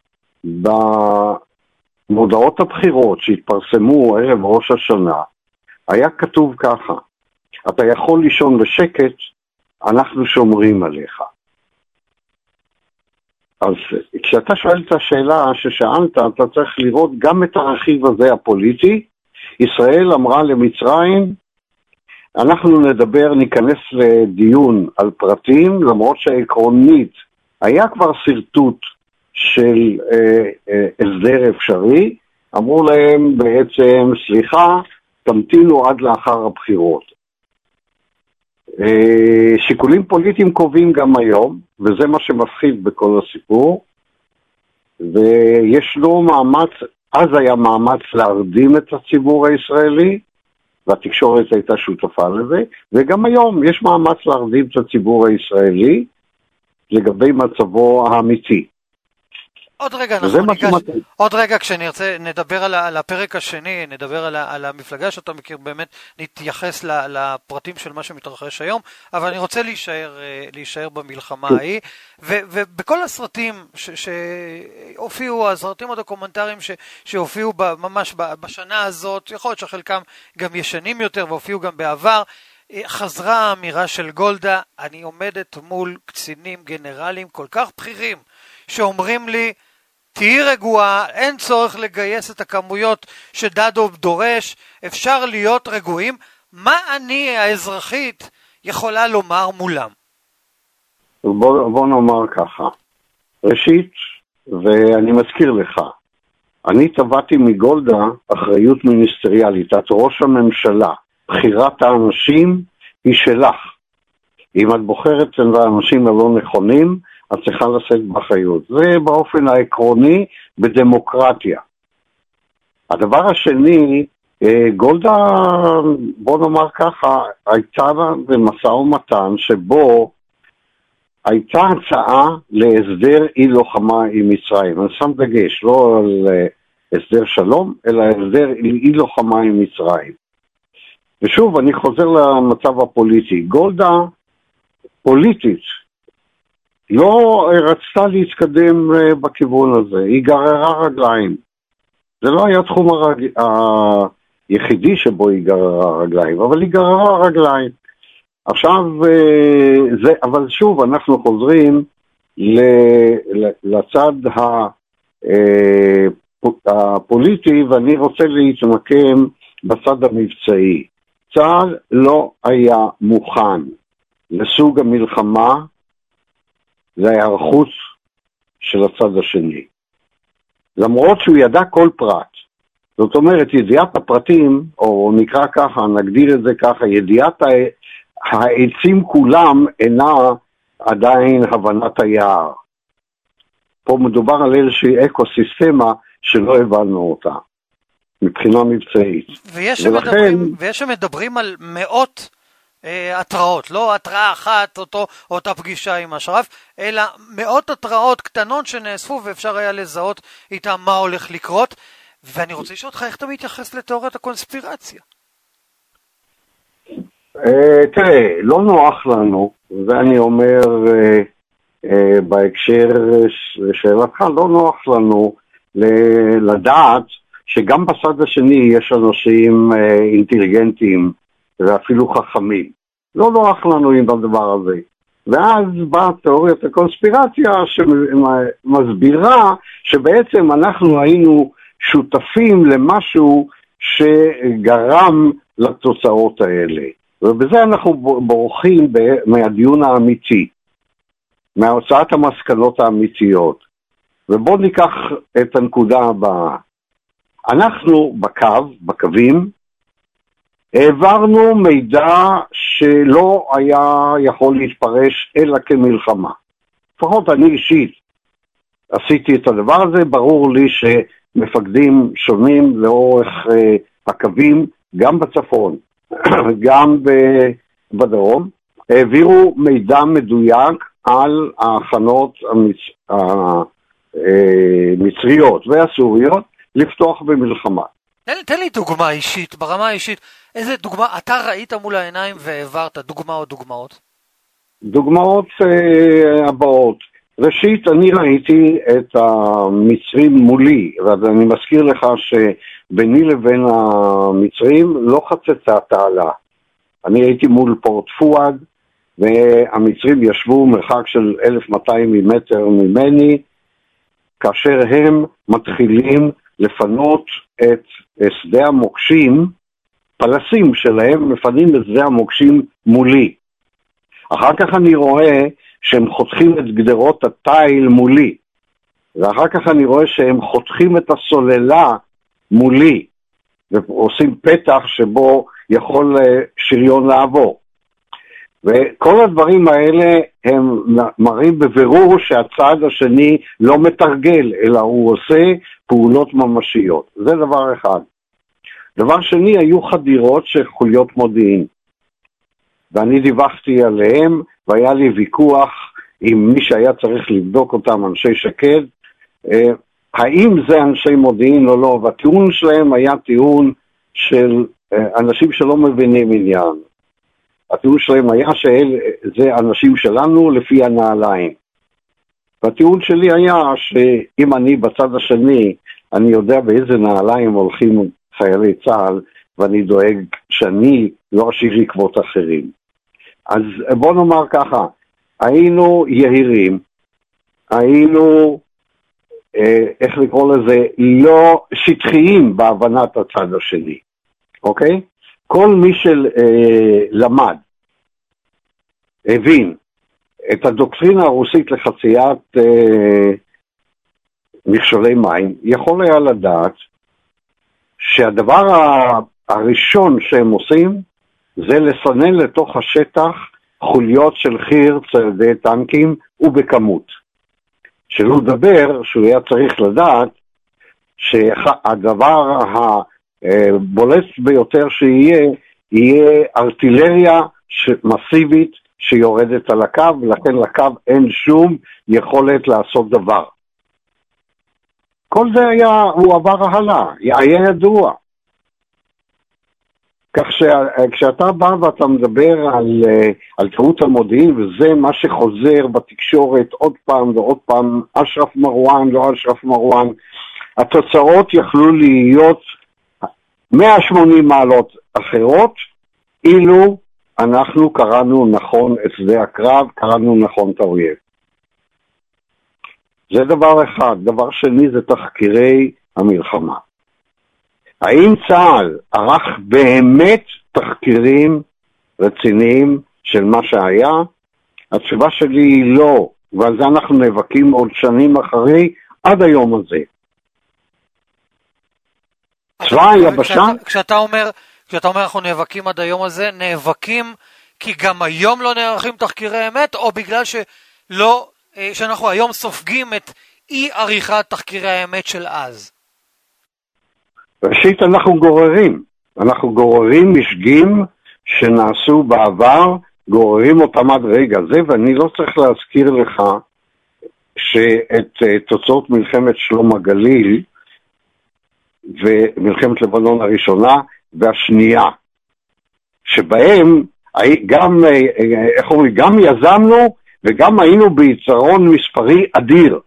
במודעות הבחירות שהתפרסמו ערב ראש השנה, היה כתוב ככה, אתה יכול לישון בשקט, אנחנו שומרים עליך. אז כשאתה שואל את השאלה ששאלת, אתה צריך לראות גם את הרכיב הזה הפוליטי. ישראל אמרה למצרים, אנחנו נדבר, ניכנס לדיון על פרטים, למרות שהעקרונית היה כבר סרטוט של אה, אה, הסדר אפשרי, אמרו להם בעצם, סליחה, תמתינו עד לאחר הבחירות. אה, שיקולים פוליטיים קובעים גם היום, וזה מה שמפחיד בכל הסיפור, וישנו מאמץ, אז היה מאמץ להרדים את הציבור הישראלי, והתקשורת הייתה שותפה לזה, וגם היום יש מאמץ להרדים את הציבור הישראלי, לגבי מצבו האמיתי. עוד רגע, אנחנו ניגש, עוד רגע כשנרצה, נדבר על, על הפרק השני, נדבר על, על המפלגה שאתה מכיר, באמת נתייחס לפרטים של מה שמתרחש היום, אבל אני רוצה להישאר, להישאר במלחמה ההיא, ובכל הסרטים שהופיעו, הסרטים הדוקומנטריים שהופיעו ממש בשנה הזאת, יכול להיות שחלקם גם ישנים יותר והופיעו גם בעבר, חזרה האמירה של גולדה, אני עומדת מול קצינים גנרלים כל כך בכירים, שאומרים לי, תהי רגועה, אין צורך לגייס את הכמויות שדדוב דורש, אפשר להיות רגועים. מה אני האזרחית יכולה לומר מולם? בוא, בוא נאמר ככה. ראשית, ואני מזכיר לך, אני טבעתי מגולדה אחריות מיניסטריאלית, את ראש הממשלה, בחירת האנשים היא שלך. אם את בוחרת את האנשים הלא נכונים, את צריכה לשאת באחריות. זה באופן העקרוני בדמוקרטיה. הדבר השני, גולדה, בוא נאמר ככה, הייתה במשא ומתן שבו הייתה הצעה להסדר אי לוחמה עם מצרים. אני שם דגש, לא על הסדר שלום, אלא הסדר אי לוחמה עם מצרים. ושוב, אני חוזר למצב הפוליטי. גולדה, פוליטית, לא רצתה להתקדם בכיוון הזה, היא גררה רגליים. זה לא היה תחום הרג... היחידי שבו היא גררה רגליים, אבל היא גררה רגליים. עכשיו, זה... אבל שוב, אנחנו חוזרים לצד הפוליטי, ואני רוצה להתמקם בצד המבצעי. צה"ל לא היה מוכן לסוג המלחמה, זה ההיערכות של הצד השני. למרות שהוא ידע כל פרט. זאת אומרת, ידיעת הפרטים, או נקרא ככה, נגדיר את זה ככה, ידיעת העצים כולם אינה עדיין הבנת היער. פה מדובר על איזושהי אקוסיסטמה שלא הבנו אותה, מבחינה מבצעית. ויש שמדברים, ויש שמדברים על מאות התראות, לא התראה אחת, אותו, אותה פגישה עם השרף, אלא מאות התראות קטנות שנאספו ואפשר היה לזהות איתם מה הולך לקרות. ואני רוצה לשאול אותך, איך אתה מתייחס לתיאוריית הקונספירציה? תראה, לא נוח לנו, ואני אומר בהקשר לשאלתך, לא נוח לנו לדעת שגם בצד השני יש אנשים אינטליגנטים ואפילו חכמים. לא נוח לנו עם הדבר הזה. ואז באה תיאוריית הקונספירציה שמסבירה שבעצם אנחנו היינו שותפים למשהו שגרם לתוצאות האלה. ובזה אנחנו בורחים מהדיון האמיתי, מהוצאת המסקנות האמיתיות. ובואו ניקח את הנקודה הבאה. אנחנו בקו, בקווים, העברנו מידע שלא היה יכול להתפרש אלא כמלחמה. לפחות אני אישית עשיתי את הדבר הזה. ברור לי שמפקדים שונים לאורך uh, הקווים, גם בצפון, גם בדרום, העבירו מידע מדויק על ההכנות המצ... המצריות והסוריות לפתוח במלחמה. תן, תן לי דוגמה אישית, ברמה האישית, איזה דוגמה אתה ראית מול העיניים והעברת, דוגמה או דוגמאות? דוגמאות uh, הבאות. ראשית, אני ראיתי את המצרים מולי, ואני מזכיר לך שביני לבין המצרים לא חצצה תעלה. אני הייתי מול פורט פואד, והמצרים ישבו מרחק של אלף מאתיים מטר ממני, כאשר הם מתחילים לפנות את שדה המוקשים, פלסים שלהם מפנים את שדה המוקשים מולי. אחר כך אני רואה שהם חותכים את גדרות התיל מולי, ואחר כך אני רואה שהם חותכים את הסוללה מולי, ועושים פתח שבו יכול שריון לעבור. וכל הדברים האלה הם מראים בבירור שהצד השני לא מתרגל, אלא הוא עושה פעולות ממשיות. זה דבר אחד. דבר שני, היו חדירות של חוליות מודיעין, ואני דיווחתי עליהם, והיה לי ויכוח עם מי שהיה צריך לבדוק אותם, אנשי שקד, אה, האם זה אנשי מודיעין או לא, והטיעון שלהם היה טיעון של אה, אנשים שלא מבינים עניין. הטיעון שלהם היה שזה אנשים שלנו לפי הנעליים. והטיעון שלי היה שאם אני בצד השני, אני יודע באיזה נעליים הולכים חיילי צה"ל, ואני דואג שאני לא אשאיר עקבות אחרים. אז בוא נאמר ככה, היינו יהירים, היינו, אה, איך לקרוא לזה, לא שטחיים בהבנת הצד השני, אוקיי? כל מי שלמד, אה, הבין את הדוקטרינה הרוסית לחציית אה, מכשולי מים, יכול היה לדעת שהדבר הראשון שהם עושים, זה לסנן לתוך השטח חוליות של חיר ציידי טנקים ובכמות. שלא לדבר שהוא היה צריך לדעת שהדבר הבולט ביותר שיהיה, יהיה ארטילריה מסיבית שיורדת על הקו, ולכן לקו אין שום יכולת לעשות דבר. כל זה היה, הוא עבר הלאה, היה ידוע. כך שכשאתה בא ואתה מדבר על, על טעות המודיעין, וזה מה שחוזר בתקשורת עוד פעם ועוד פעם, אשרף מרואן, לא אשרף מרואן, התוצאות יכלו להיות מאה ושמונים מעלות אחרות, אילו אנחנו קראנו נכון את שדה הקרב, קראנו נכון את האויב. זה דבר אחד. דבר שני זה תחקירי המלחמה. האם צה"ל ערך באמת תחקירים רציניים של מה שהיה? התשובה שלי היא לא, ועל זה אנחנו נאבקים עוד שנים אחרי, עד היום הזה. צבא היבשה... כשאתה אומר, כשאתה אומר אנחנו נאבקים עד היום הזה, נאבקים כי גם היום לא נערכים תחקירי אמת, או בגלל שלא, שאנחנו היום סופגים את אי עריכת תחקירי האמת של אז? ראשית, אנחנו גוררים. אנחנו גוררים משגים שנעשו בעבר, גוררים אותם עד רגע זה, ואני לא צריך להזכיר לך שאת תוצאות מלחמת שלום הגליל, ומלחמת לבנון הראשונה והשנייה, שבהם גם, איך אומרים, גם יזמנו וגם היינו ביצרון מספרי אדיר.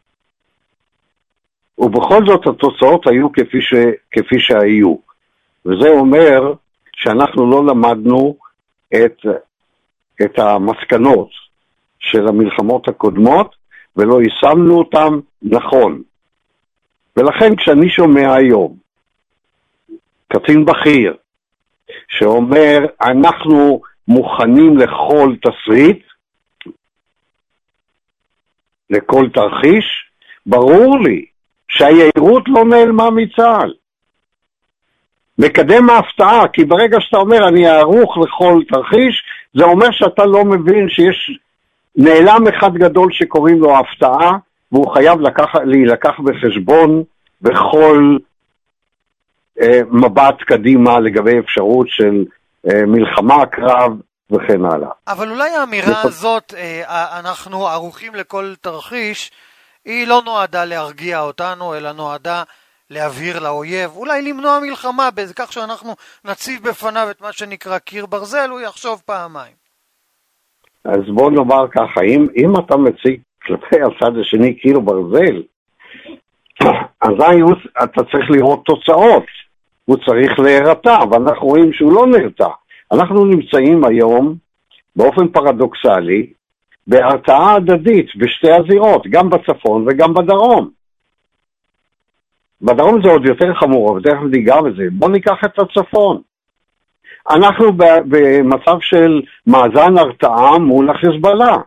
ובכל זאת התוצאות היו כפי, ש, כפי שהיו. וזה אומר שאנחנו לא למדנו את, את המסקנות של המלחמות הקודמות, ולא יישמנו אותם נכון. ולכן כשאני שומע היום קצין בכיר שאומר אנחנו מוכנים לכל תסריט, לכל תרחיש, ברור לי שהיעירות לא נעלמה מצה"ל. מקדם ההפתעה, כי ברגע שאתה אומר אני אערוך לכל תרחיש, זה אומר שאתה לא מבין שיש נעלם אחד גדול שקוראים לו הפתעה, והוא חייב לקח, להילקח בחשבון בכל אה, מבט קדימה לגבי אפשרות של אה, מלחמה, קרב וכן הלאה. אבל אולי האמירה הזאת, אה, אנחנו ערוכים לכל תרחיש, היא לא נועדה להרגיע אותנו, אלא נועדה להבהיר לאויב, אולי למנוע מלחמה, בכך שאנחנו נציב בפניו את מה שנקרא קיר ברזל, הוא יחשוב פעמיים. אז בוא נאמר ככה, אם, אם אתה מציג כלפי הצד השני קיר ברזל, אזי אתה צריך לראות תוצאות, הוא צריך להירתע, ואנחנו רואים שהוא לא נרתע. אנחנו נמצאים היום, באופן פרדוקסלי, בהרתעה הדדית בשתי הזירות, גם בצפון וגם בדרום. בדרום זה עוד יותר חמור, אבל תכף ניגע בזה. בוא ניקח את הצפון. אנחנו במצב של מאזן הרתעה מול החיזבאללה.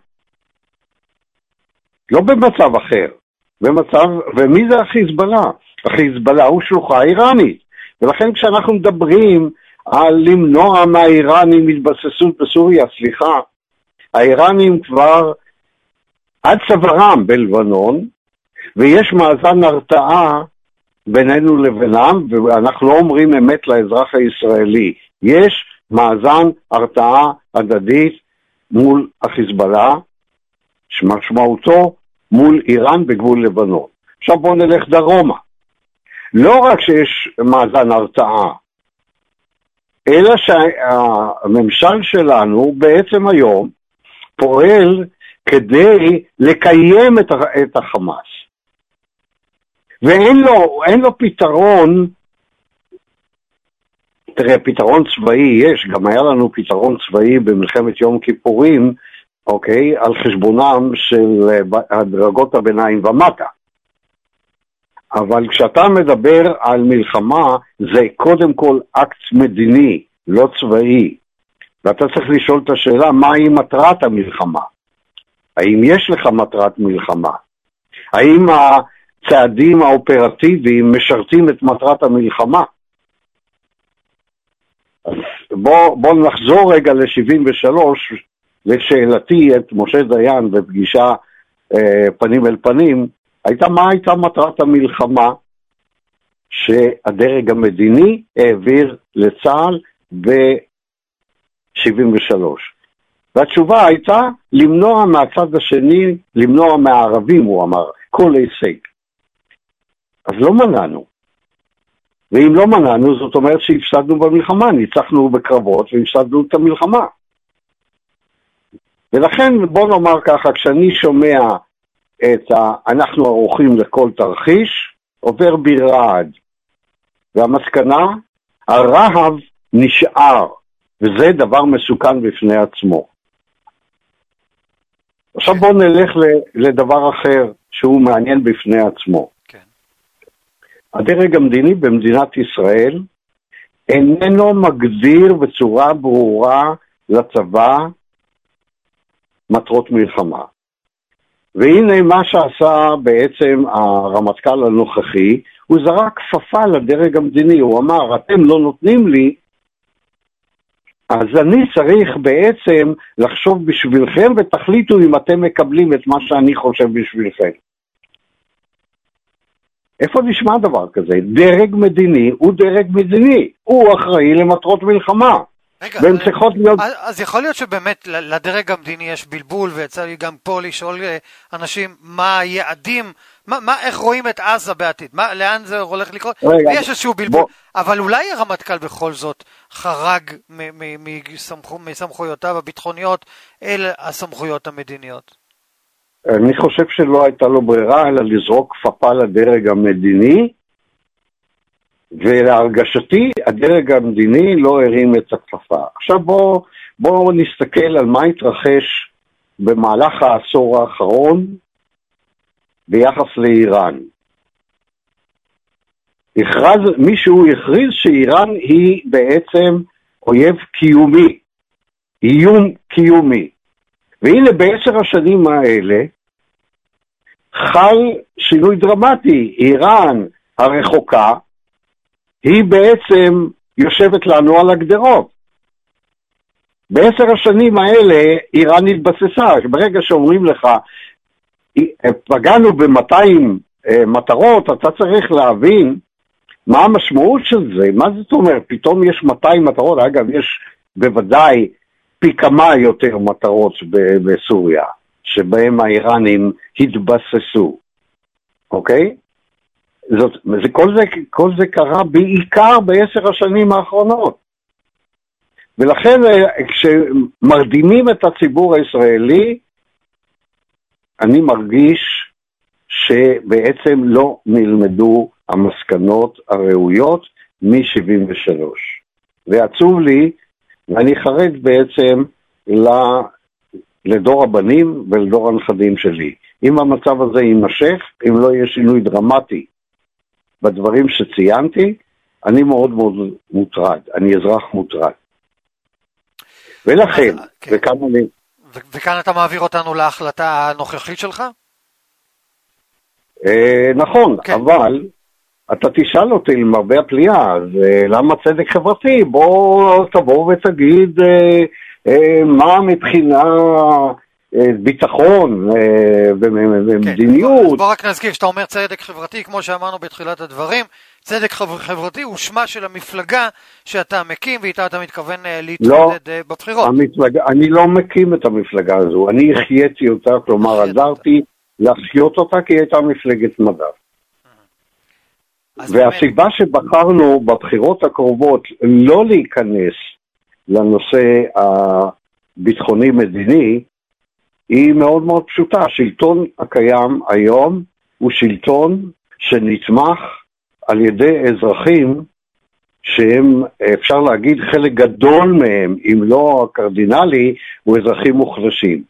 לא במצב אחר. במצב, ומי זה החיזבאללה? החיזבאללה הוא שלוחה איראנית. ולכן כשאנחנו מדברים על למנוע מהאיראנים התבססות בסוריה, סליחה, האיראנים כבר עד צווארם בלבנון, ויש מאזן הרתעה בינינו לבינם, ואנחנו לא אומרים אמת לאזרח הישראלי. יש מאזן הרתעה הדדית מול החיזבאללה, שמשמעותו מול איראן בגבול לבנון. עכשיו בואו נלך דרומה. לא רק שיש מאזן הרתעה, אלא שהממשל שלנו בעצם היום פועל כדי לקיים את החמאס. ואין לו, אין לו פתרון, תראה, פתרון צבאי יש, גם היה לנו פתרון צבאי במלחמת יום כיפורים, אוקיי, על חשבונם של הדרגות הביניים ומטה. אבל כשאתה מדבר על מלחמה, זה קודם כל אקט מדיני, לא צבאי. ואתה צריך לשאול את השאלה, מהי מטרת המלחמה? האם יש לך מטרת מלחמה? האם הצעדים האופרטיביים משרתים את מטרת המלחמה? אז בוא, בוא נחזור רגע ל-שבעים ושלוש, לשאלתי את משה דיין בפגישה אה, פנים אל פנים, הייתה מה הייתה מטרת המלחמה שהדרג המדיני העביר לצה"ל ב-שבעים ושלוש. והתשובה הייתה למנוע מהצד השני, למנוע מהערבים, הוא אמר, כל הישג. אז לא מנענו. ואם לא מנענו, זאת אומרת שהפסדנו במלחמה, ניצחנו בקרבות והפסדנו את המלחמה. ולכן בוא נאמר ככה, כשאני שומע את ה... אנחנו ערוכים לכל תרחיש, עובר ברעד. והמסקנה, הרהב נשאר, וזה דבר מסוכן בפני עצמו. עכשיו בואו נלך לדבר אחר שהוא מעניין בפני עצמו. כן. הדרג המדיני במדינת ישראל איננו מגדיר בצורה ברורה לצבא מטרות מלחמה. והנה מה שעשה בעצם הרמטכ"ל הנוכחי, הוא זרק כפפה לדרג המדיני, הוא אמר, אתם לא נותנים לי, אז אני צריך בעצם לחשוב בשבילכם, ותחליטו אם אתם מקבלים את מה שאני חושב בשבילכם. איפה נשמע דבר כזה? דרג מדיני הוא דרג מדיני, הוא אחראי למטרות מלחמה. רגע, והן צריכות להיות... אז יכול להיות שבאמת לדרג המדיני יש בלבול, ויצא לי גם פה לשאול אנשים מה היעדים, מה, מה, איך רואים את עזה בעתיד, מה, לאן זה הולך לקרות, רגע, ויש איזשהו בלבול, בוא... אבל אולי הרמטכ"ל בכל זאת חרג מסמכויותיו הביטחוניות אל הסמכויות המדיניות. אני חושב שלא הייתה לו ברירה אלא לזרוק כפפה לדרג המדיני, ולהרגשתי הדרג המדיני לא הרים את הכפפה. עכשיו בואו בוא נסתכל על מה התרחש במהלך העשור האחרון ביחס לאיראן. הכרז, מישהו הכריז שאיראן היא בעצם אויב קיומי, איום קיומי. והנה בעשר השנים האלה חל שינוי דרמטי. איראן הרחוקה היא בעצם יושבת לנו על הגדרות. בעשר השנים האלה איראן התבססה, ברגע שאומרים לך, פגענו ב-מאתיים מטרות, אתה צריך להבין מה המשמעות של זה, מה זאת אומרת, פתאום יש מאתיים מטרות, אגב יש בוודאי פי כמה יותר מטרות בסוריה, שבהם האיראנים התבססו, אוקיי? זאת, זה, כל, זה, כל זה קרה בעיקר בעשר השנים האחרונות. ולכן כשמרדימים את הציבור הישראלי, אני מרגיש שבעצם לא נלמדו המסקנות הראויות מ-שבעים ושלוש. ועצוב לי, ואני חרד בעצם לדור הבנים ולדור הנכדים שלי. אם המצב הזה יימשך, אם לא יהיה שינוי דרמטי בדברים שציינתי, אני מאוד מאוד מוטרד, אני אזרח מוטרד. ולכן, כן. וכאן אני... ו- וכאן אתה מעביר אותנו להחלטה הנוכחית שלך? אה, נכון, כן. אבל אתה תשאל אותי עם הרבה הפליאה, אז אה, למה צדק חברתי? בוא תבוא ותגיד אה, אה, מה מבחינה אה, ביטחון אה, ומדיניות. כן. בוא רק נזכיר, שאתה אומר צדק חברתי, כמו שאמרנו בתחילת הדברים, צדק חברתי הוא שמה של המפלגה שאתה מקים, ואיתה אתה מתכוון להתמודד לא, בבחירות. המפלגה, אני לא מקים את המפלגה הזו, אני החייתי אותה, כלומר עזרתי להחיות אותה, כי היא הייתה מפלגת מדע. והסיבה באמת... שבחרנו בבחירות הקרובות לא להיכנס לנושא הביטחוני-מדיני, היא מאוד מאוד פשוטה. השלטון הקיים היום הוא שלטון שנתמך על ידי אזרחים שהם, אפשר להגיד, חלק גדול מהם, אם לא הקרדינלי, הוא אזרחים מוחלשים.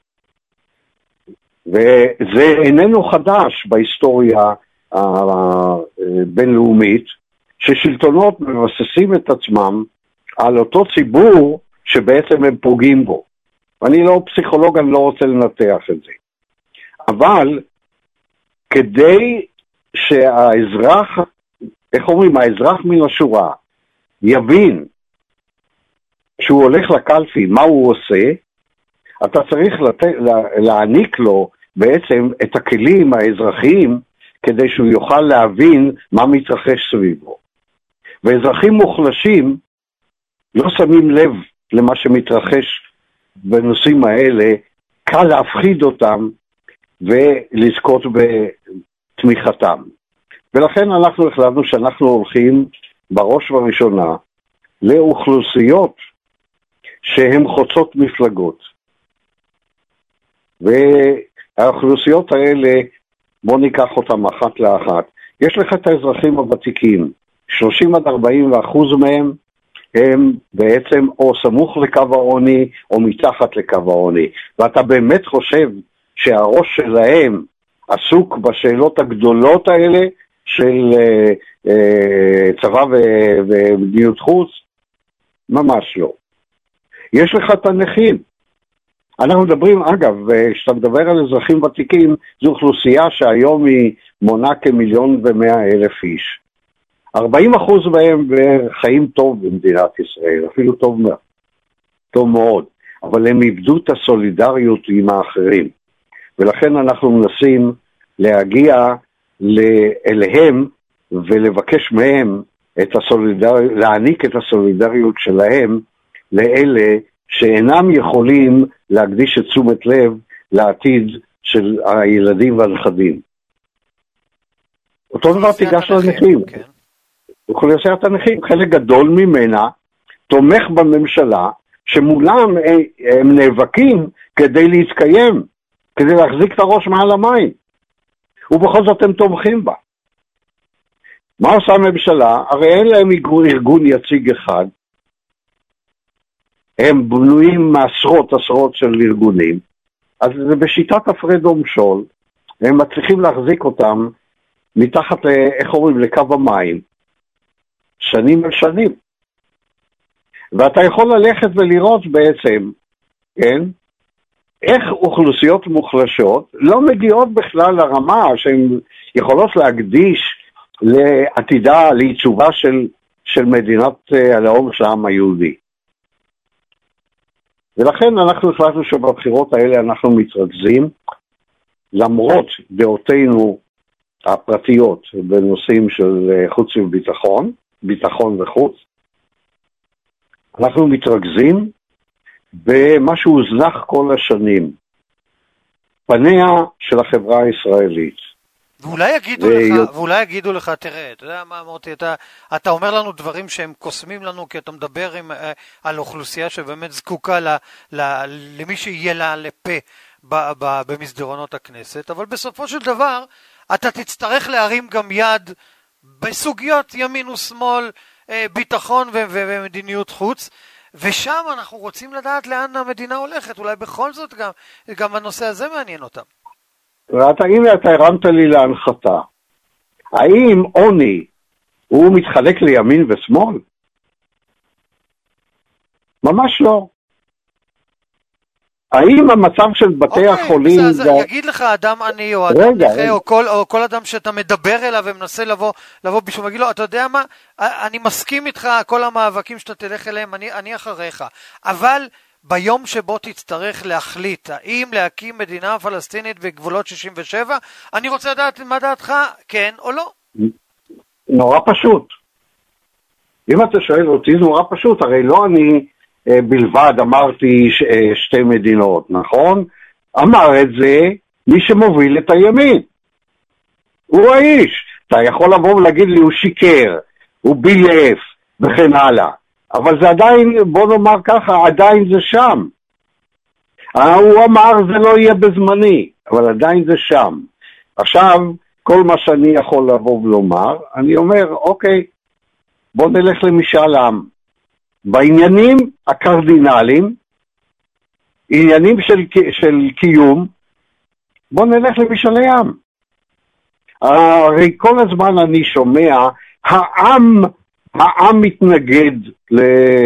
וזה איננו חדש בהיסטוריה הבינלאומית, ששלטונות מבססים את עצמם על אותו ציבור שבעצם הם פוגעים בו. אני לא פסיכולוג, אני לא רוצה לנתח את זה. אבל כדי שהאזרח, איך אומרים, האזרח מן השורה, יבין שהוא הולך לקלפי, מה הוא עושה, אתה צריך לת... להעניק לו בעצם את הכלים האזרחיים, כדי שהוא יוכל להבין מה מתרחש סביבו. ואזרחים מוחלשים לא שמים לב למה שמתרחש בנושאים האלה, קל להפחיד אותם ולזכות בתמיכתם. ולכן אנחנו החלטנו שאנחנו הולכים בראש ובראשונה לאוכלוסיות שהן חוצות מפלגות. והאוכלוסיות האלה, בוא ניקח אותם אחת לאחת. יש לך את האזרחים הוותיקים, שלושים עד ארבעים אחוז מהם הם בעצם או סמוך לקו העוני או מתחת לקו העוני. ואתה באמת חושב שהראש שלהם עסוק בשאלות הגדולות האלה של אה, אה, צבא ומדיניות חוץ? ממש לא. יש לך את הנכים. אנחנו מדברים, אגב, כשאתה מדבר על אזרחים ותיקים, זו אוכלוסייה שהיום היא מונה כמיליון ומאה אלף איש. ארבעים אחוז מהם חיים טוב במדינת ישראל, אפילו טוב, טוב מאוד, אבל הם איבדו את הסולידריות עם האחרים. ולכן אנחנו מנסים להגיע אליהם ולבקש מהם את הסולידריות, להעניק את הסולידריות שלהם לאלה שאינם יכולים להקדיש את תשומת לב לעתיד של הילדים והנכדים. אותו דבר תיגש לנכים. אוכלוסיית הנכים, חלק גדול ממנה תומך בממשלה שמולם הם נאבקים כדי להתקיים, כדי להחזיק את הראש מעל המים. ובכל זאת הם תומכים בה. מה עושה הממשלה? הרי אין להם ארגון יציג אחד, הם בנויים מעשרות עשרות של ארגונים, אז זה בשיטת הפרד ומשול, הם מצליחים להחזיק אותם מתחת, איך אומרים, לקו המים, שנים על שנים. ואתה יכול ללכת ולראות בעצם, כן, איך אוכלוסיות מוחלשות לא מגיעות בכלל לרמה שהן יכולות להקדיש לעתידה, לעיצובה של של מדינת הלאום של העם היהודי. ולכן אנחנו החלטנו שבבחירות האלה אנחנו מתרכזים, למרות דעותינו הפרטיות בנושאים של חוץ וביטחון, ביטחון וחוץ, אנחנו מתרכזים במה שהוזנח כל השנים, פניה של החברה הישראלית. ואולי יגידו לך, ואולי יגידו לך, תראה, אתה יודע מה אמרתי, אתה, אתה אומר לנו דברים שהם קוסמים לנו, כי אתה מדבר עם, על אוכלוסייה שבאמת זקוקה ל, ל, למי שיהיה לה לפה ב, ב, במסדרונות הכנסת, אבל בסופו של דבר, אתה תצטרך להרים גם יד בסוגיות ימין ושמאל, ביטחון ו, ו, ומדיניות חוץ, ושם אנחנו רוצים לדעת לאן המדינה הולכת, אולי בכל זאת גם, גם הנושא הזה מעניין אותם. ואתה, הנה אתה הרמת לי להנחתה. האם עוני הוא מתחלק לימין ושמאל? ממש לא. האם המצב של בתי okay, החולים... בסדר, זה... יגיד לך אדם עני או אדם רגע, נכה רגע. או, כל, או כל אדם שאתה מדבר אליו ומנסה לבוא, לבוא בשביל מגיד לו, אתה יודע מה? אני מסכים איתך, כל המאבקים שאתה תלך אליהם, אני, אני אחריך. אבל... ביום שבו תצטרך להחליט האם להקים מדינה פלסטינית בגבולות שישים ושבע, אני רוצה לדעת מה דעתך, כן או לא. נורא פשוט. אם אתה שואל אותי, זה נורא פשוט. הרי לא אני אה, בלבד אמרתי ש, אה, שתי מדינות, נכון? אמר את זה מי שמוביל את הימין. הוא האיש. אתה יכול לבוא ולהגיד לי, הוא שיקר, הוא בילף, וכן הלאה. אבל זה עדיין, בוא נאמר ככה, עדיין זה שם. הוא אמר זה לא יהיה בזמני, אבל עדיין זה שם. עכשיו, כל מה שאני יכול לבוא ולומר, אני אומר, אוקיי, בוא נלך למשאל עם. בעניינים הקרדינליים, עניינים של, של קיום, בוא נלך למשאלי עם. הרי כל הזמן אני שומע, העם, העם מתנגד ל...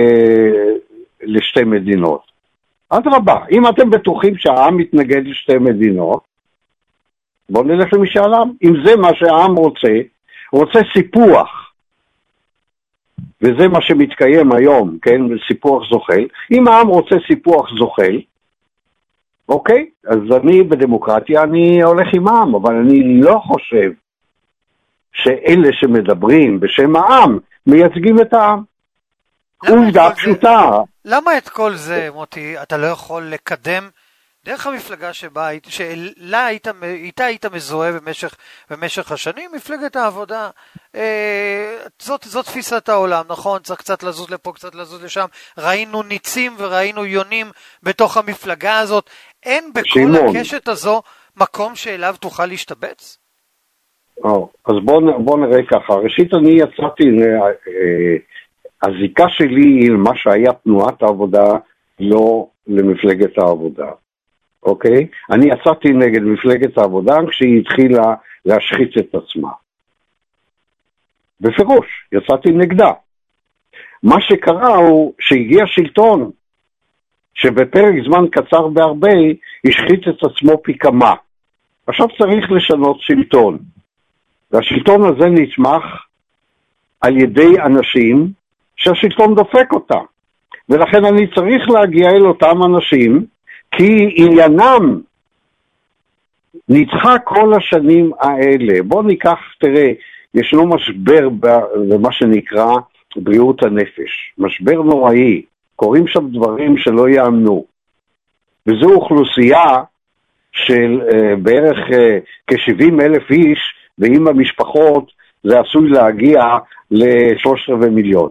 לשתי מדינות. אדרבה, אם אתם בטוחים שהעם מתנגד לשתי מדינות, בואו נלך למשאל עם. אם זה מה שהעם רוצה, רוצה סיפוח, וזה מה שמתקיים היום, כן, סיפוח זוחל. אם העם רוצה סיפוח זוחל, אוקיי, אז אני בדמוקרטיה, אני הולך עם העם, אבל אני לא חושב שאלה שמדברים בשם העם, מייצגים את העם. עובדה פשוטה. למה את כל זה, מוטי, אתה לא יכול לקדם דרך המפלגה שבה, שאלה היית, איתה היית מזוהה במשך, במשך השנים, מפלגת העבודה, אה, זאת, זאת תפיסת העולם, נכון? צריך קצת לזוז לפה, קצת לזוז לשם. ראינו ניצים וראינו יונים בתוך המפלגה הזאת. אין בכל שימון. הקשת הזו מקום שאליו תוכל להשתבץ? או, אז בוא, בוא נראה ככה. ראשית אני יצאתי, אה, הזיקה שלי היא מה שהיה תנועת העבודה, לא למפלגת העבודה. אוקיי? אני יצאתי נגד מפלגת העבודה כשהיא התחילה להשחית את עצמה. בפירוש, יצאתי נגדה. מה שקרה הוא שהגיע שלטון, שבפרק זמן קצר בהרבה, השחית את עצמו פי כמה. עכשיו צריך לשנות שלטון. והשלטון הזה נצמח על ידי אנשים שהשלטון דופק אותם. ולכן אני צריך להגיע אל אותם אנשים, כי עניינם נדחה כל השנים האלה. בוא ניקח, תראה, ישנו משבר במה שנקרא בריאות הנפש. משבר נוראי. קוראים שם דברים שלא יאמנו. וזו אוכלוסייה של uh, בערך uh, כ-שבעים אלף איש, ועם המשפחות זה עשוי להגיע ל-שלושה רבעי מיליון.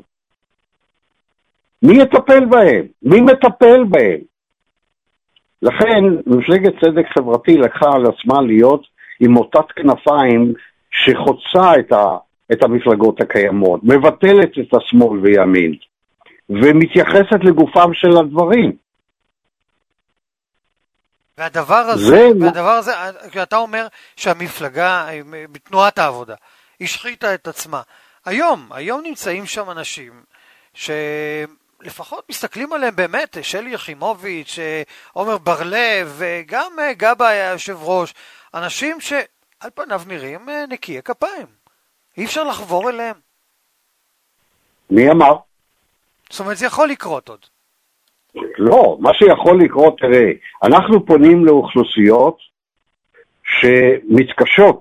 מי יטפל בהם? מי מטפל בהם? לכן, מפלגת צדק חברתי לקחה על עצמה להיות עם מוטת כנפיים שחוצה את, ה, את המפלגות הקיימות, מבטלת את השמאל וימין, ומתייחסת לגופם של הדברים. והדבר הזה, והדבר הזה, אתה אומר שהמפלגה, בתנועת העבודה, השחיתה את עצמה. היום, היום נמצאים שם אנשים שלפחות מסתכלים עליהם באמת, שלי יחימוביץ', עומר בר-לב, וגם גבא היה יושב ראש, אנשים שעל פניו נראים נקיי כפיים. אי אפשר לחבור אליהם. מי אמר? זאת אומרת, זה יכול לקרות עוד. לא, מה שיכול לקרות, תראה, אנחנו פונים לאוכלוסיות שמתקשות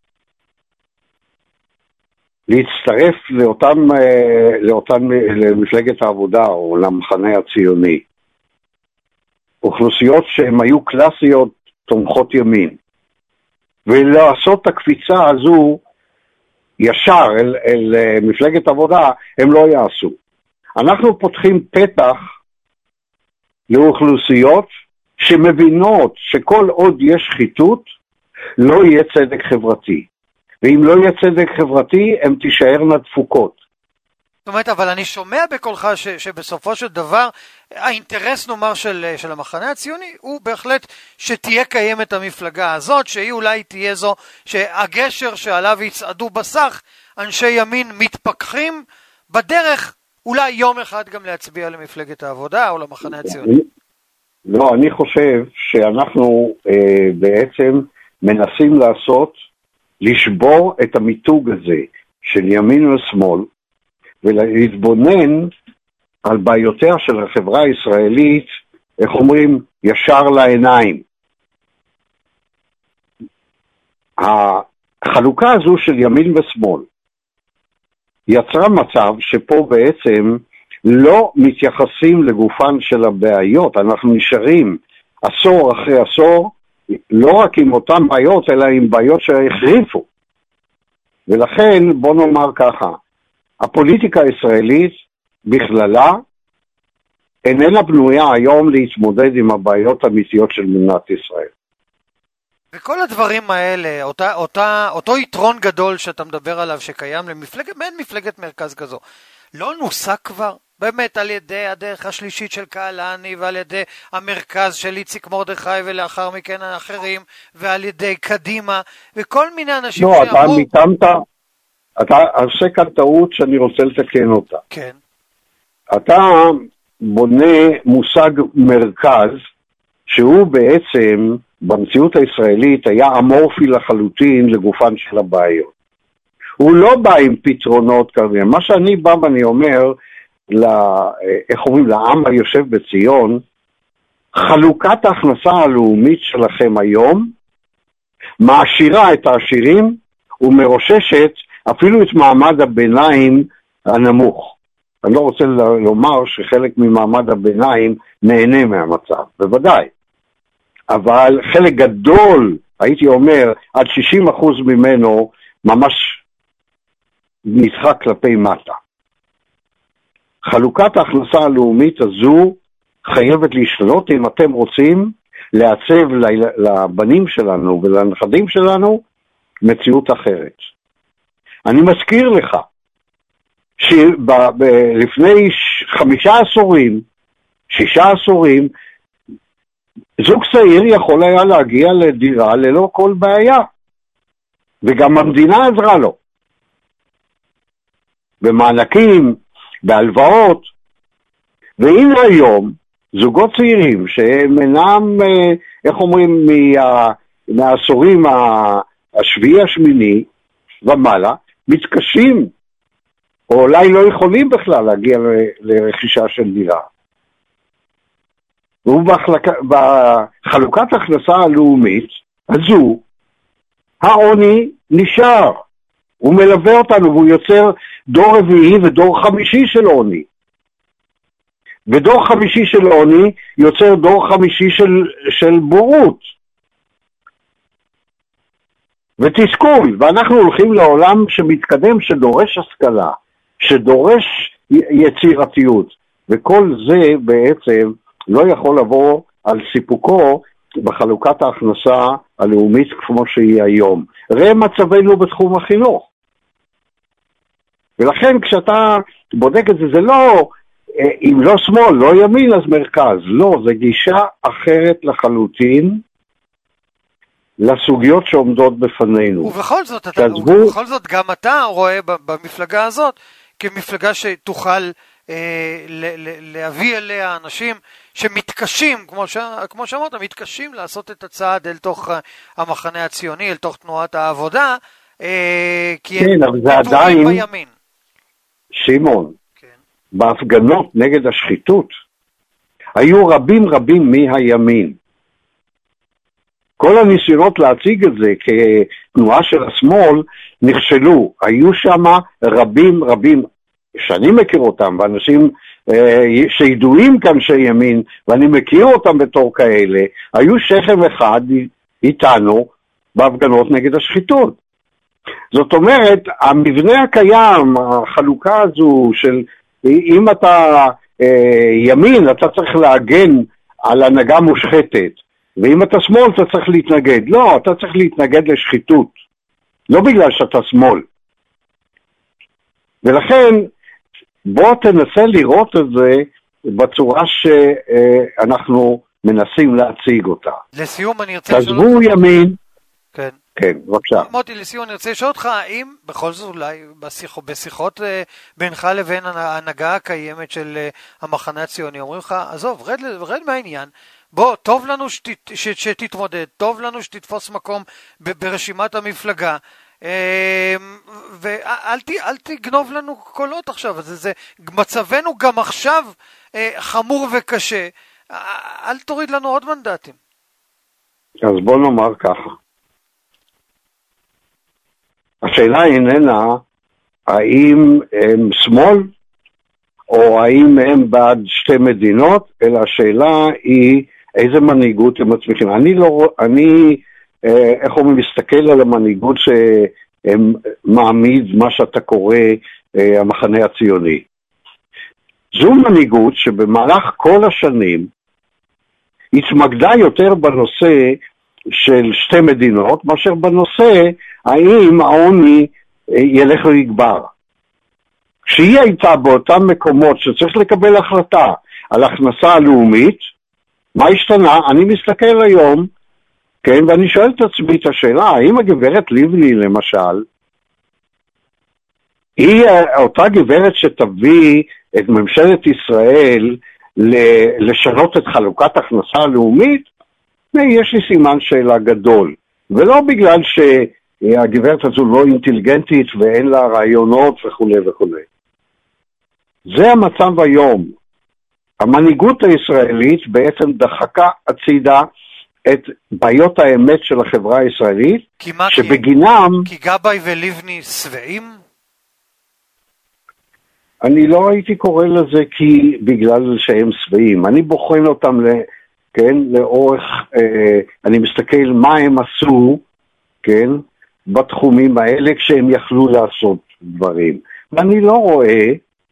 להצטרף לאותם, לאותם, למפלגת העבודה או למחנה הציוני. אוכלוסיות שהן היו קלאסיות תומכות ימין. ולעשות את הקפיצה הזו ישר אל, אל מפלגת עבודה, הם לא יעשו. אנחנו פותחים פתח לאוכלוסיות שמבינות שכל עוד יש שחיתות, לא יהיה צדק חברתי. ואם לא יהיה צדק חברתי, הן תישארנה דפוקות. זאת אומרת, אבל אני שומע בקולך ש, שבסופו של דבר, האינטרס נאמר של, של המחנה הציוני, הוא בהחלט שתהיה קיימת המפלגה הזאת, שהיא אולי תהיה זו, שהגשר שעליו יצעדו בסך, אנשי ימין מתפכחים בדרך, אולי יום אחד גם להצביע למפלגת העבודה או למחנה הציוני. לא, אני חושב שאנחנו אה, בעצם מנסים לעשות, לשבור את המיתוג הזה של ימין ושמאל, ולהתבונן על בעיותיה של החברה הישראלית, איך אומרים, ישר לעיניים. החלוקה הזו של ימין ושמאל יצרה מצב שפה בעצם לא מתייחסים לגופן של הבעיות, אנחנו נשארים עשור אחרי עשור, לא רק עם אותן בעיות, אלא עם בעיות שהחריפו. ולכן בוא נאמר ככה, הפוליטיקה הישראלית בכללה איננה בנויה היום להתמודד עם הבעיות האמיתיות של מדינת ישראל. וכל הדברים האלה, אותה, אותה, אותו יתרון גדול שאתה מדבר עליו שקיים למפלגת, מעין מפלגת מרכז כזו, לא נוסק כבר? באמת על ידי הדרך השלישית של קהלני ועל ידי המרכז של איציק מרדכי ולאחר מכן האחרים ועל ידי קדימה וכל מיני אנשים לא, שאמרו... לא, אתה מתאמת, אתה עושה כאן טעות שאני רוצה לתקן אותה. כן. אתה בונה מושג מרכז שהוא בעצם במציאות הישראלית היה אמורפי לחלוטין לגופן של הבעיות. הוא לא בא עם פתרונות כאלה. מה שאני בא ואני אומר, לה, איך אומרים, לעם היושב בציון, חלוקת ההכנסה הלאומית שלכם היום מעשירה את העשירים ומרוששת אפילו את מעמד הביניים הנמוך. אני לא רוצה לומר שחלק ממעמד הביניים נהנה מהמצב, בוודאי. אבל חלק גדול, הייתי אומר, עד שישים אחוז ממנו ממש נדחק כלפי מטה. חלוקת ההכנסה הלאומית הזו חייבת להשתנות אם אתם רוצים לעצב לבנים שלנו ולנכדים שלנו מציאות אחרת. אני מזכיר לך שלפני חמישה עשורים, שישה עשורים, זוג צעיר יכול היה להגיע לדירה ללא כל בעיה, וגם המדינה עזרה לו. במענקים, בהלוואות, והנה היום, זוגות צעירים שהם אינם, איך אומרים, מה, מהעשורים השביעי השמיני ומעלה, מתקשים, או אולי לא יכולים בכלל להגיע ל, לרכישה של דירה. ובחלוקת הכנסה הלאומית הזו, העוני נשאר. הוא מלווה אותנו והוא יוצר דור רביעי ודור חמישי של עוני. ודור חמישי של עוני יוצר דור חמישי של, של בורות. ותסכול, ואנחנו הולכים לעולם שמתקדם, שדורש השכלה, שדורש יצירתיות, וכל זה בעצם לא יכול לבוא על סיפוקו בחלוקת ההכנסה הלאומית כמו שהיא היום. ראה מצבנו בתחום החינוך. ולכן כשאתה בודק את זה, זה לא, אם לא שמאל, לא ימין, אז מרכז. לא, זה גישה אחרת לחלוטין לסוגיות שעומדות בפנינו. ובכל זאת, אתה, ובכל זאת גם אתה רואה במפלגה הזאת כמפלגה שתוכל אה, ל- ל- להביא אליה אנשים שמתקשים, כמו, ש- כמו שאמרת, מתקשים לעשות את הצעד אל תוך המחנה הציוני, אל תוך תנועת העבודה, אה, כי כן, הם אבל זה עדיין, בימין. שימון, בהפגנות נגד השחיתות, היו רבים רבים מהימין. כל הניסיונות להציג את זה כתנועה של השמאל נכשלו. היו שם רבים רבים, שאני מכיר אותם, ואנשים אה, שידועים כאן שימין, ואני מכיר אותם בתור כאלה, היו שכם אחד איתנו בהפגנות נגד השחיתות. זאת אומרת, המבנה הקיים, החלוקה הזו של אם אתה אה, ימין, אתה צריך להגן על הנהגה מושחתת, ואם אתה שמאל, אתה צריך להתנגד. לא, אתה צריך להתנגד לשחיתות, לא בגלל שאתה שמאל. ולכן, בוא תנסה לראות את זה בצורה שאנחנו מנסים להציג אותה. לסיום, אני ארצה לשאול תעזבו ימין. כן. כן, בבקשה. מוטי, לסיום, אני רוצה לשאול אותך, האם בכל זאת אולי בשיח, בשיחות בינך לבין ההנהגה הקיימת של המחנה הציוני, אומרים לך, עזוב, רד, רד מהעניין, בוא, טוב לנו שת, ש, שתתמודד, טוב לנו שתתפוס מקום ב, ברשימת המפלגה, ואל ת, אל תגנוב לנו קולות עכשיו, זה, זה, מצבנו גם עכשיו חמור וקשה, אל תוריד לנו עוד מנדטים. אז בוא נאמר ככה. השאלה איננה האם הם שמאל או האם הם בעד שתי מדינות, אלא השאלה היא איזה מנהיגות הם מצמיחים. אני לא, אני, איך הוא מסתכל על המנהיגות שמעמיד מה שאתה קורא המחנה הציוני. זו מנהיגות שבמהלך כל השנים התמקדה יותר בנושא של שתי מדינות, מאשר בנושא האם העוני ילך ויגבר. כשהיא הייתה באותם מקומות שצריך לקבל החלטה על הכנסה הלאומית, מה השתנה? אני מסתכל היום, כן, ואני שואל את עצמי את השאלה, האם הגברת לבני למשל, היא אותה גברת שתביא את ממשלת ישראל לשנות את חלוקת הכנסה הלאומית? יש לי סימן שאלה גדול, ולא בגלל שהגברת הזו לא אינטליגנטית ואין לה רעיונות וכו' וכו'. זה המצב היום. המנהיגות הישראלית בעצם דחקה הצידה את בעיות האמת של החברה הישראלית, כי מה, שבגינם... כי, כי גבאי ולבני שבעים? אני לא הייתי קורא לזה כי בגלל שהם שבעים. אני בוחן אותם ל... כן, לאורך, אה, אני מסתכל מה הם עשו, כן, בתחומים האלה כשהם יכלו לעשות דברים. ואני לא רואה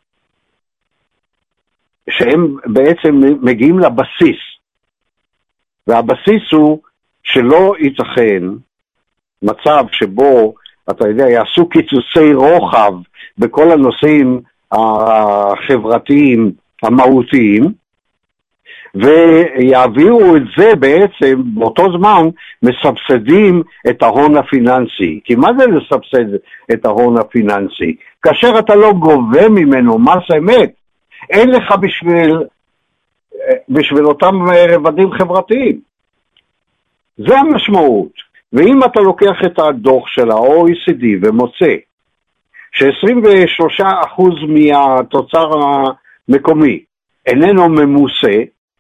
שהם בעצם מגיעים לבסיס. והבסיס הוא שלא ייתכן מצב שבו, אתה יודע, יעשו קיצוצי רוחב בכל הנושאים החברתיים המהותיים, ויעבירו את זה בעצם, באותו זמן מסבסדים את ההון הפיננסי. כי מה זה לסבסד את ההון הפיננסי? כאשר אתה לא גובה ממנו מס אמת, אין לך בשביל, בשביל אותם רבדים חברתיים. זה המשמעות. ואם אתה לוקח את הדוח של ה-או אי סי די ומוצא ש-עשרים ושלושה אחוז מהתוצר המקומי איננו ממוסה,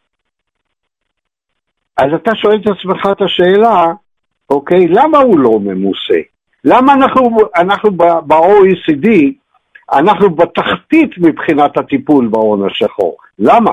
אז אתה שואל את עצמך את השאלה, אוקיי, למה הוא לא ממוסה? למה אנחנו, אנחנו ב-או אי סי די, אנחנו בתחתית מבחינת הטיפול בהון השחור? למה?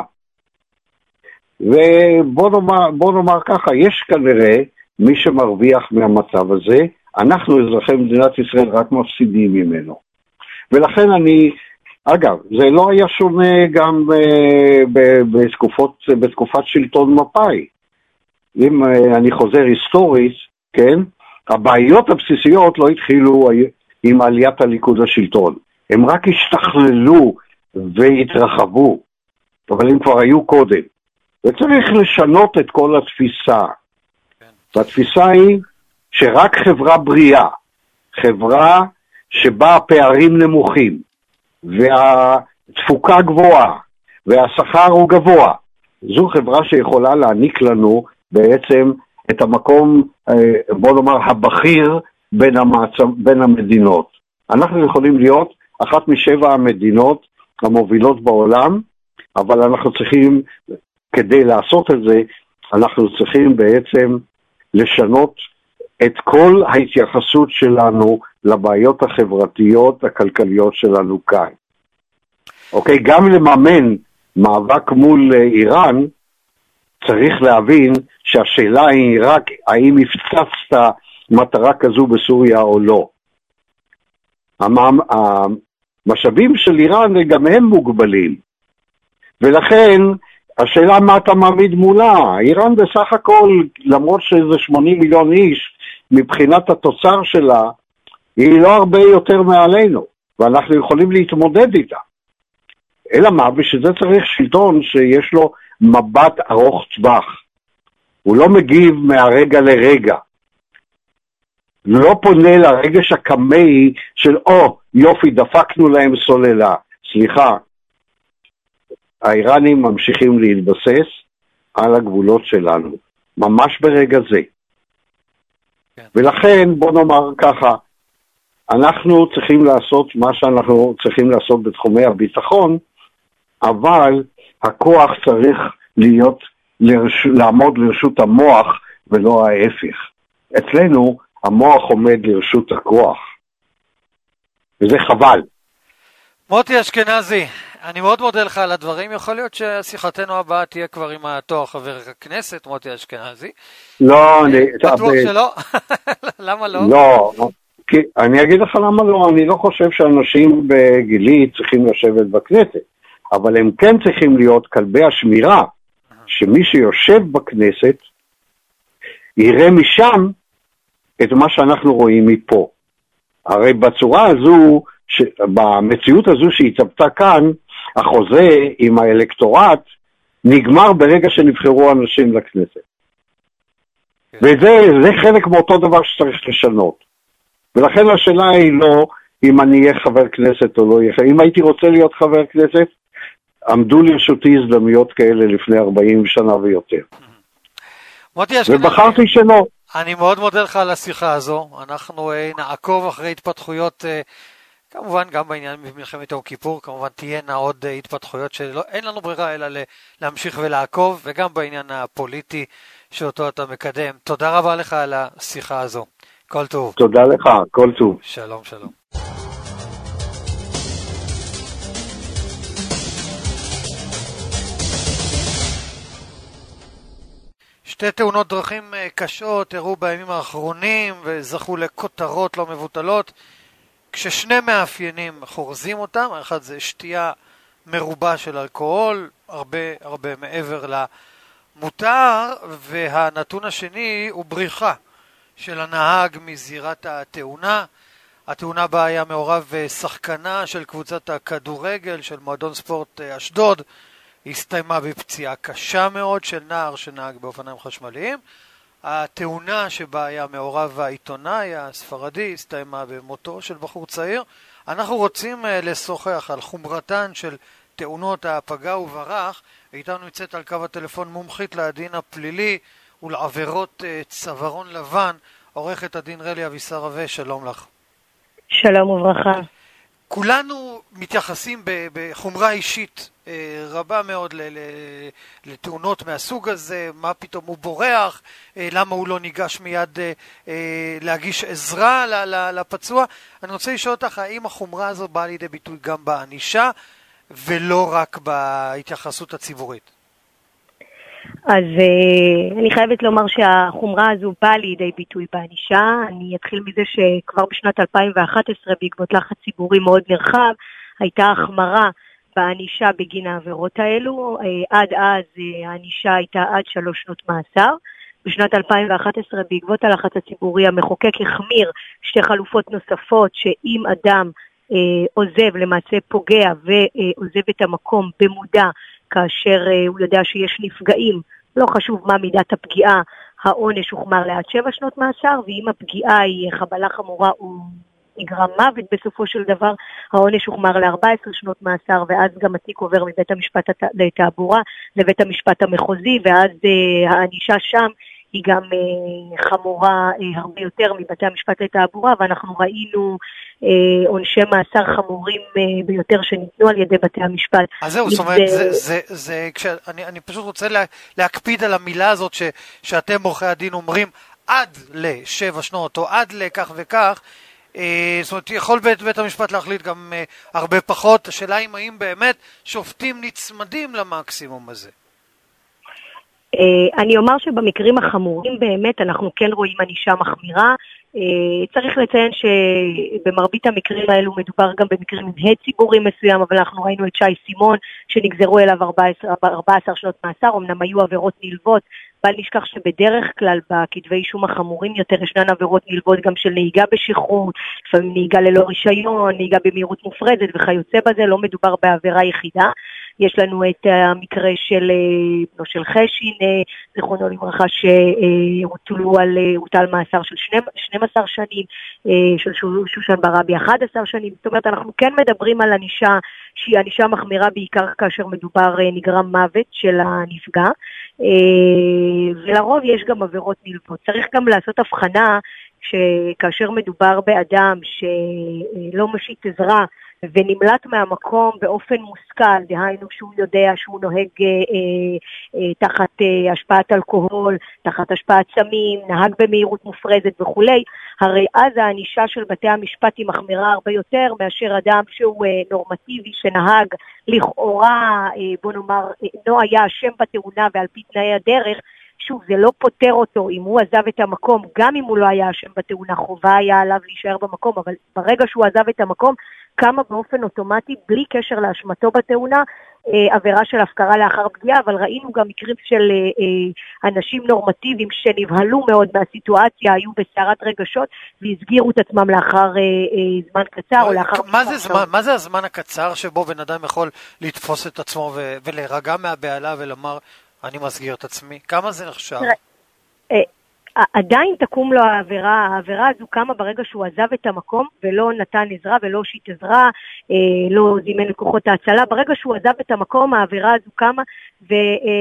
ובוא נאמר, בוא נאמר ככה, יש כנראה מי שמרוויח מהמצב הזה, אנחנו אזרחי מדינת ישראל רק מפסידים ממנו. ולכן אני, אגב, זה לא היה שונה גם בתקופות, בתקופת שלטון מפא"י. אם אני חוזר היסטורית, כן, הבעיות הבסיסיות לא התחילו עם עליית הליכוד לשלטון. הם רק השתכללו והתרחבו, אבל הם כבר היו קודם. וצריך לשנות את כל התפיסה. והתפיסה היא שרק חברה בריאה, חברה שבה הפערים נמוכים, והתפוקה גבוהה, והשכר הוא גבוה, זו חברה שיכולה להעניק לנו בעצם את המקום, בוא נאמר, הבכיר בין, המעצ... בין המדינות. אנחנו יכולים להיות אחת משבע המדינות המובילות בעולם, אבל אנחנו צריכים, כדי לעשות את זה, אנחנו צריכים בעצם לשנות את כל ההתייחסות שלנו לבעיות החברתיות, הכלכליות שלנו כאן. אוקיי, גם לממן מאבק מול איראן, צריך להבין שהשאלה היא רק האם הפצצת מטרה כזו בסוריה או לא. המשאבים של איראן גם הם מוגבלים, ולכן השאלה מה אתה מעמיד מולה. איראן בסך הכל, למרות שזה שמונים מיליון איש, מבחינת התוצר שלה, היא לא הרבה יותר מעלינו, ואנחנו יכולים להתמודד איתה. אלא מה, בשביל זה צריך שלטון שיש לו מבט ארוך טווח. הוא לא מגיב מהרגע לרגע. לא פונה לרגש הקמאי של, או, יופי, דפקנו להם סוללה. סליחה, האיראנים ממשיכים להתבסס על הגבולות שלנו, ממש ברגע זה. כן. ולכן, בוא נאמר ככה, אנחנו צריכים לעשות מה שאנחנו צריכים לעשות בתחומי הביטחון, אבל הכוח צריך להיות, לרש... לעמוד לרשות המוח ולא ההפך. אצלנו המוח עומד לרשות הכוח, וזה חבל. מוטי אשכנזי, אני מאוד מודה לך על הדברים. יכול להיות ששיחתנו הבאה תהיה כבר עם התואר חבר הכנסת, מוטי אשכנזי. לא, אני... בטוח שלא? למה לא? לא, כי אני אגיד לך למה לא. אני לא חושב שאנשים בגילי צריכים לשבת בכנסת, אבל הם כן צריכים להיות כלבי השמירה, שמי שיושב בכנסת יראה משם את מה שאנחנו רואים מפה. הרי בצורה הזו, במציאות הזו שהתהוותה כאן, החוזה עם האלקטורט נגמר ברגע שנבחרו אנשים לכנסת. וזה זה חלק מאותו דבר שצריך לשנות. ולכן השאלה היא לא אם אני אהיה חבר כנסת או לא יהיה. אם הייתי רוצה להיות חבר כנסת, עמדו לרשותי הזדמנויות כאלה לפני ארבעים שנה ויותר. ובחרתי שלא. אני מאוד מודה לך על השיחה הזו. אנחנו נעקוב אחרי התפתחויות, כמובן גם בעניין במלחמת יום כיפור, כמובן תהיינה עוד התפתחויות שאין לנו ברירה אלא להמשיך ולעקוב, וגם בעניין הפוליטי שאותו אתה מקדם. תודה רבה לך על השיחה הזו. כל טוב. תודה לך, כל טוב. שלום, שלום. שתי תאונות דרכים קשות אירעו בימים האחרונים וזכו לכותרות לא מבוטלות, כששני מאפיינים חורזים אותם. האחד זה שתייה מרובה של אלכוהול, הרבה הרבה מעבר למותר, והנתון השני הוא בריחה של הנהג מזירת התאונה. התאונה בה היה מעורב שחקנה של קבוצת הכדורגל של מועדון ספורט אשדוד, הסתיימה בפציעה קשה מאוד של נער שנהג באופניים חשמליים. התאונה שבה היה מעורב העיתונאי הספרדי הסתיימה במותו של בחור צעיר. אנחנו רוצים לשוחח על חומרתן של תאונות הפגע וברח. איתנו נמצאת על קו הטלפון מומחית לדין הפלילי ולעבירות צווארון לבן, עורכת הדין רלי אבישר רווה. שלום לך. שלום וברכה. כולנו מתייחסים בחומרה אישית רבה מאוד לתאונות מהסוג הזה. מה פתאום הוא בורח, למה הוא לא ניגש מיד להגיש עזרה לפצוע. אני רוצה לשאול אותך, האם החומרה הזו באה לידי ביטוי גם בענישה ולא רק בהתייחסות הציבורית? אז אני חייבת לומר שהחומרה הזו באה לידי ביטוי בענישה. אני אתחיל מזה שכבר בשנת אלפיים ואחת עשרה בעקבות לחץ ציבורי מאוד נרחב הייתה החמרה בענישה בגין העבירות האלו. עד אז הענישה הייתה עד שלוש שנות מאסר. בשנת אלפיים ואחת עשרה בעקבות הלחץ הציבורי המחוקק החמיר שתי חלופות נוספות, שאם אדם אה, עוזב, למעשה פוגע ועוזב את המקום במודע כאשר אה, הוא יודע שיש נפגעים, לא חשוב מה מידת הפגיעה, העונש הוחמר לעד שבע שנות מאסר, ואם הפגיעה היא חבלה חמורה הוא נגרם מוות בסופו של דבר, העונש הוחמר ל-ארבע עשרה שנות מאסר, ואז גם התיק עובר מבית המשפט לתעבורה לבית המשפט המחוזי, ואז uh, הענישה שם היא גם חמורה הרבה יותר מבתי המשפט לתעבורה, ואנחנו ראינו עונשי מאסר חמורים ביותר שניתנו על ידי בתי המשפט. אז זהו, זאת אומרת, זה, זה, זה, כשאני, אני פשוט רוצה לה, להקפיד על המילה הזאת ש, שאתם עורכי הדין אומרים עד לשבע שנות או עד לכך וכך, זאת אומרת, יכול בית, בית המשפט להחליט גם הרבה פחות. השאלה היא האם באמת שופטים נצמדים למקסימום הזה. אני אומר שבמקרים החמורים באמת אנחנו כן רואים ענישה מחמירה. צריך לציין שבמרבית המקרים האלו מדובר גם במקרים עם הד ציבורי מסוים, אבל אנחנו ראינו את שי סימון שנגזרו אליו ארבע עשרה שנות מאסר, אמנם היו עבירות נלוות, בל נשכח שבדרך כלל בכתבי אישום החמורים יותר ישנן עבירות נלוות גם של נהיגה בשכרות, לפעמים נהיגה ללא רישיון, נהיגה במהירות מופרזת וכיוצא בזה, לא מדובר בעבירה יחידה. יש לנו את המקרה של, לא של חשין, זכרונו לברכה, שהוטלו על, הוטל מאסר של שנים עשר שנים, של שושן ברבי אחת עשרה שנים. זאת אומרת, אנחנו כן מדברים על ענישה שהיא ענישה מחמירה בעיקר כאשר מדובר נגרם מוות של הנפגע, ולרוב יש גם עבירות נלוות. צריך גם לעשות הבחנה שכאשר מדובר באדם שלא מושיט עזרה ונמלט מהמקום באופן מושכל, דהיינו שהוא יודע שהוא נוהג אה, אה, תחת אה, השפעת אלכוהול, תחת השפעת סמים, נהג במהירות מופרזת וכולי, הרי אז הענישה של בתי המשפט היא מחמירה הרבה יותר מאשר אדם שהוא אה, נורמטיבי שנהג לכאורה, אה, בוא נאמר, לא היה אשם בתאונה ועל פי תנאי הדרך. שוב, זה לא פותר אותו אם הוא עזב את המקום, גם אם הוא לא היה אשם בתאונה, חובה היה עליו להישאר במקום, אבל ברגע שהוא עזב את המקום, קמה באופן אוטומטי, בלי קשר לאשמתו בתאונה, אה, עבירה של הפקרה לאחר פגיעה, אבל ראינו גם מקרים של אה, אה, אנשים נורמטיביים שנבהלו מאוד מהסיטואציה, היו בסערת רגשות, והסגירו את עצמם לאחר אה, אה, זמן קצר או לאחר... מה זה, זמן, מה זה הזמן הקצר שבו בן אדם יכול לתפוס את עצמו ו- ולהירגע מהבעלה ולומר... אני מסגיר את עצמי. כמה זה נחשב? עדיין תקום לו העבירה, העבירה הזו קמה ברגע שהוא עזב את המקום ולא נתן עזרה ולא הושיט עזרה, לא זימן לכוחות ההצלה, ברגע שהוא עזב את המקום העבירה הזו קמה ו,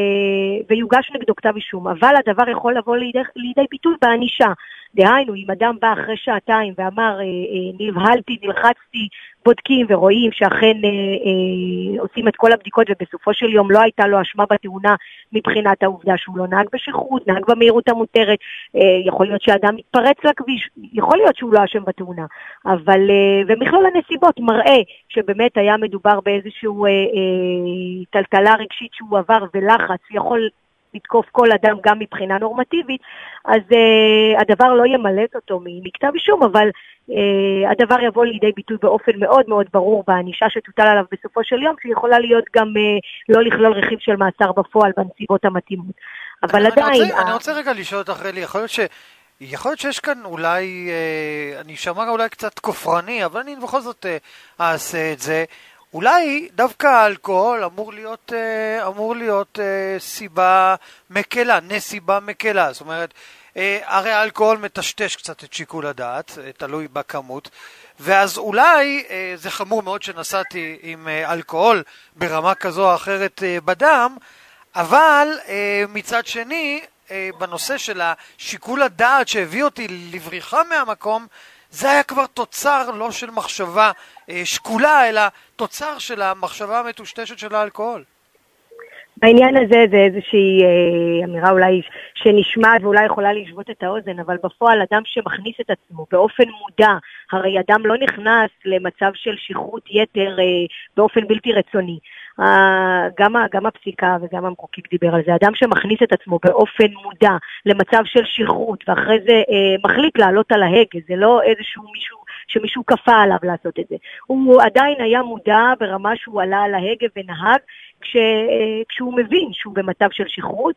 ויוגש נגדו כתב אישום, אבל הדבר יכול לבוא לידי, לידי ביטוי בענישה, דהיינו אם אדם בא אחרי שעתיים ואמר נבהלתי, נלחצתי, בודקים ורואים שאכן אה, אה, עושים את כל הבדיקות ובסופו של יום לא הייתה לו אשמה בתאונה מבחינת העובדה שהוא לא נהג בשכרות, נהג במהירות המותרת, אה, יכול להיות שאדם מתפרץ לכביש, יכול להיות שהוא לא אשם בתאונה, אבל אה, ומכלול הנסיבות מראה שבאמת היה מדובר באיזשהו אה, אה, טלטלה רגשית שהוא עבר ולחץ, יכול לתקוף כל אדם גם מבחינה נורמטיבית, אז uh, הדבר לא ימלט אותו מכתב אישום, אבל uh, הדבר יבוא לידי ביטוי באופן מאוד מאוד ברור בענישה שתוטל עליו בסופו של יום, שיכולה להיות גם uh, לא לכלול רכיב של מאסר בפועל בנסיבות המתאימות. אבל אני, עדיין... אני רוצה, ה... אני רוצה רגע לשאול אותך, רלי, יכול להיות ש... יכול להיות שיש כאן אולי, אה, אני שמע אולי קצת כופרני, אבל אני בכל זאת אה, אעשה את זה. אולי דווקא האלכוהול אמור להיות, אה, אמור להיות אה, סיבה מקלה, נסיבה מקלה. זאת אומרת, אה, הרי האלכוהול מטשטש קצת את שיקול הדעת, אה, תלוי בכמות, ואז אולי אה, זה חמור מאוד שנסעתי עם אה, אלכוהול ברמה כזו או אחרת אה, בדם, אבל אה, מצד שני, בנושא של השיקול הדעת שהביא אותי לבריחה מהמקום, זה היה כבר תוצר לא של מחשבה שקולה, אלא תוצר של המחשבה המטושטשת של האלכוהול. בעניין הזה זה איזושהי אה, אמירה אולי שנשמעת ואולי יכולה לשבות את האוזן, אבל בפועל אדם שמכניס את עצמו באופן מודע, הרי אדם לא נכנס למצב של שכרות יתר אה, באופן בלתי רצוני. גם, גם הפסיקה וגם המחוקק דיבר על זה, אדם שמכניס את עצמו באופן מודע למצב של שכרות ואחרי זה אה, מחליט לעלות על ההגה, זה לא איזשהו מישהו שמישהו כפה עליו לעשות את זה, הוא עדיין היה מודע ברמה שהוא עלה על ההגה ונהג כש, אה, כשהוא מבין שהוא במצב של שכרות.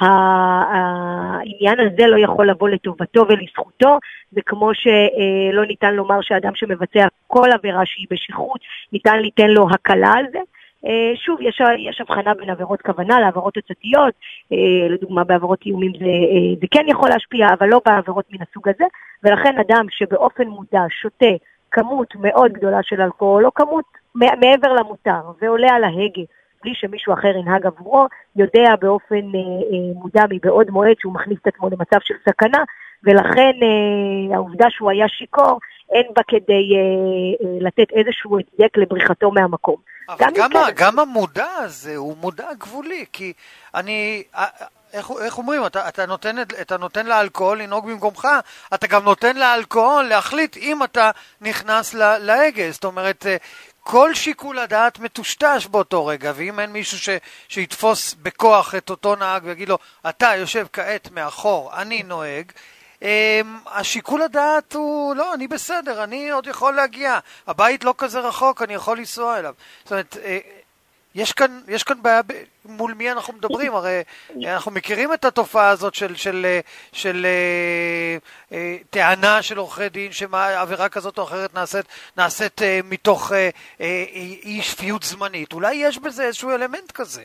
העניין הזה לא יכול לבוא לטובתו ולזכותו, זה כמו שלא ניתן לומר שאדם שמבצע כל עבירה שהיא בשכרות ניתן ליתן לו הקלה על זה. שוב, יש, יש הבחנה בין עבירות כוונה לעבירות הצתיות, לדוגמה בעבירות איומים זה, זה כן יכול להשפיע, אבל לא בעבירות מן הסוג הזה, ולכן אדם שבאופן מודע שותה כמות מאוד גדולה של אלכוהול, או כמות מעבר למותר, ועולה על ההגה, בלי שמישהו אחר ינהג עבורו, יודע באופן אה, אה, מודע מבעוד מועד שהוא מכניס את עצמו למצב של סכנה, ולכן אה, העובדה שהוא היה שיקור, אין בה כדי אה, אה, לתת איזשהו הצדק לבריחתו מהמקום. אבל גם, גם, גם המודע הזה הוא מודע גבולי, כי אני... איך, איך אומרים, אתה, אתה, נותן, אתה נותן לאלכוהול לנהוג במקומך, אתה גם נותן לאלכוהול להחליט אם אתה נכנס להגה, זאת אומרת, כל שיקול הדעת מטושטש באותו רגע, ואם אין מישהו ש, שיתפוס בכוח את אותו נהג ויגיד לו, אתה יושב כעת מאחור, אני נוהג, השיקול הדעת הוא, לא, אני בסדר, אני עוד יכול להגיע, הבית לא כזה רחוק, אני יכול לנסוע אליו. זאת אומרת, יש כאן, יש כאן בעיה מול מי אנחנו מדברים, הרי אנחנו מכירים את התופעה הזאת של, של, של אה, אה, טענה של עורכי דין, שמה עבירה כזאת או אחרת נעשית, נעשית אה, מתוך אה, אה, אי שפיות זמנית. אולי יש בזה איזשהו אלמנט כזה.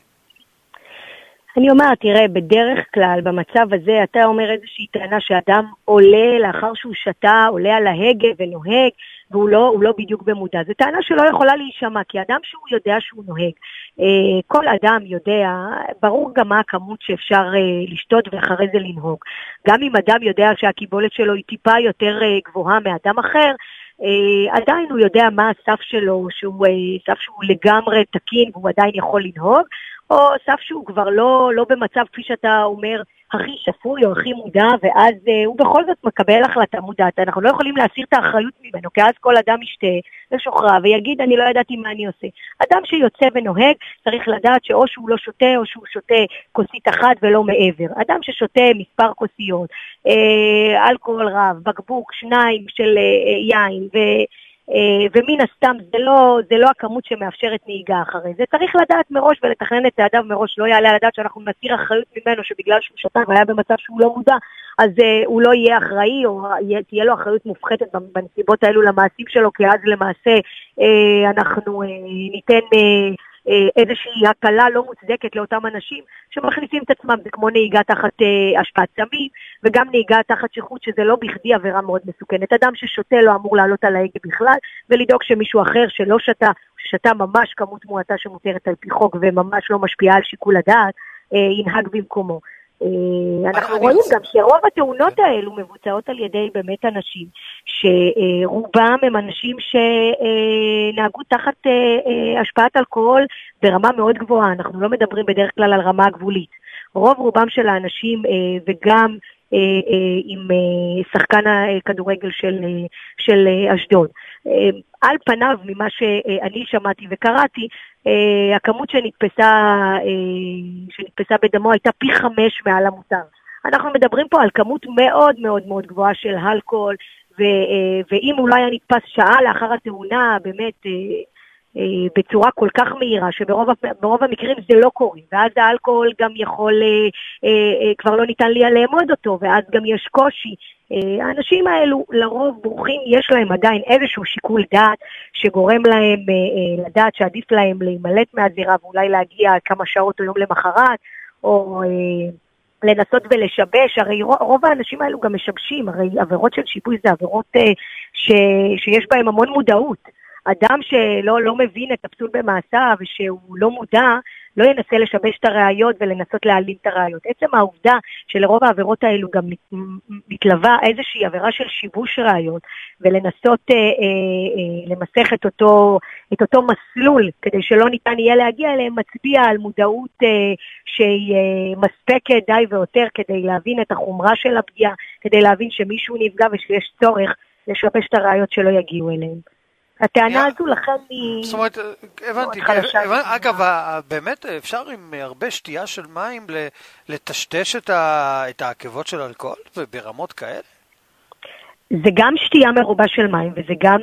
אני אומרת, תראה, בדרך כלל, במצב הזה, אתה אומר איזושהי טענה שאדם עולה לאחר שהוא שתה, עולה על ההגה ונוהג, והוא לא, הוא לא בדיוק במודע. זו טענה שלא יכולה להישמע, כי אדם שהוא יודע שהוא נוהג, כל אדם יודע, ברור גם מה הכמות שאפשר לשתות ואחרי זה לנהוג. גם אם אדם יודע שהקיבולת שלו היא טיפה יותר גבוהה מאדם אחר, עדיין הוא יודע מה הסף שלו, שהוא סף שהוא לגמרי תקין והוא עדיין יכול לנהוג, או סף שהוא כבר לא, לא במצב כפי שאתה אומר, הכי שפוי או הכי מודע, ואז uh, הוא בכל זאת מקבל החלטה מודעת. אנחנו לא יכולים להסיר את האחריות ממנו, כי אז כל אדם ישתה לשוחרה ויגיד, אני לא ידעתי מה אני עושה. אדם שיוצא ונוהג צריך לדעת שאו שהוא לא שותה, או שהוא שותה כוסית אחת ולא מעבר. אדם ששותה מספר כוסיות, אה, אלכוהול רב, בקבוק, שניים של אה, יין, ו... ומן הסתם זה לא, זה לא הכמות שמאפשרת נהיגה אחרי זה. צריך לדעת מראש ולתכנן את האדם מראש, לא יעלה על הדעת שאנחנו נסיר אחריות ממנו שבגלל שהוא שתה והיה במצב שהוא לא מודע, אז uh, הוא לא יהיה אחראי או תהיה לו אחריות מופחתת בנסיבות האלו למעשים שלו, כי אז למעשה uh, אנחנו uh, ניתן uh, איזושהי הקלה לא מוצדקת לאותם אנשים שמכניסים את עצמם, זה כמו נהיגה תחת אה, השפעת סמים, וגם נהיגה תחת שכרות, שזה לא בכדי עבירה מאוד מסוכנת. אדם ששותה לא אמור לעלות על ההגה בכלל, ולדאוג שמישהו אחר שלא שתה, ששתה ממש כמות מועטה שמותרת על פי חוק, וממש לא משפיעה על שיקול הדעת, אה, ינהג במקומו. אנחנו רואים גם שרוב התאונות האלו מבוצעות על ידי באמת אנשים שרובם הם אנשים שנהגו תחת השפעת אלכוהול ברמה מאוד גבוהה. אנחנו לא מדברים בדרך כלל על רמה גבולית. רוב רובם של האנשים וגם עם שחקן הכדורגל של, של אשדוד. על פניו ממה שאני שמעתי וקראתי, הכמות שנתפסה, שנתפסה בדמו הייתה פי חמש מעל המותר. אנחנו מדברים פה על כמות מאוד מאוד מאוד גבוהה של אלכוהול, ואם אולי היה נתפס שעה לאחר התאונה, באמת בצורה כל כך מהירה, שברוב המקרים זה לא קורה, ואז האלכוהול גם יכול, כבר לא ניתן לי לאמוד אותו, ואז גם יש קושי. האנשים האלו לרוב ברוכים, יש להם עדיין איזשהו שיקול דעת, שגורם להם לדעת שעדיף להם להימלט מהזירה, ואולי להגיע כמה שעות או יום למחרת, או לנסות ולשבש. הרי רוב האנשים האלו גם משבשים, הרי עבירות של שיבוש זה עבירות ש, שיש בהם המון מודעות. אדם שלא לא מבין את הפסול במעשה ושהוא לא מודע, לא ינסה לשבש את הראיות ולנסות להעלים את הראיות. עצם העובדה שלרוב העבירות האלו גם מתלווה איזושהי עבירה של שיבוש ראיות, ולנסות אה, אה, למסך את אותו, את אותו מסלול כדי שלא ניתן יהיה להגיע אליהם, מצביע על מודעות אה, שהיא אה, מספקת די ויותר כדי להבין את החומרה של הפגיעה, כדי להבין שמישהו נפגע ושיש צורך לשבש את הראיות שלא יגיעו אליהם. הטענה הזו לכן היא... זאת אומרת, הבנתי, אגב, באמת אפשר עם הרבה שתייה של מים לטשטש את העקבות של אלכוהול וברמות כאלה? זה גם שתייה מרובה של מים, וזה גם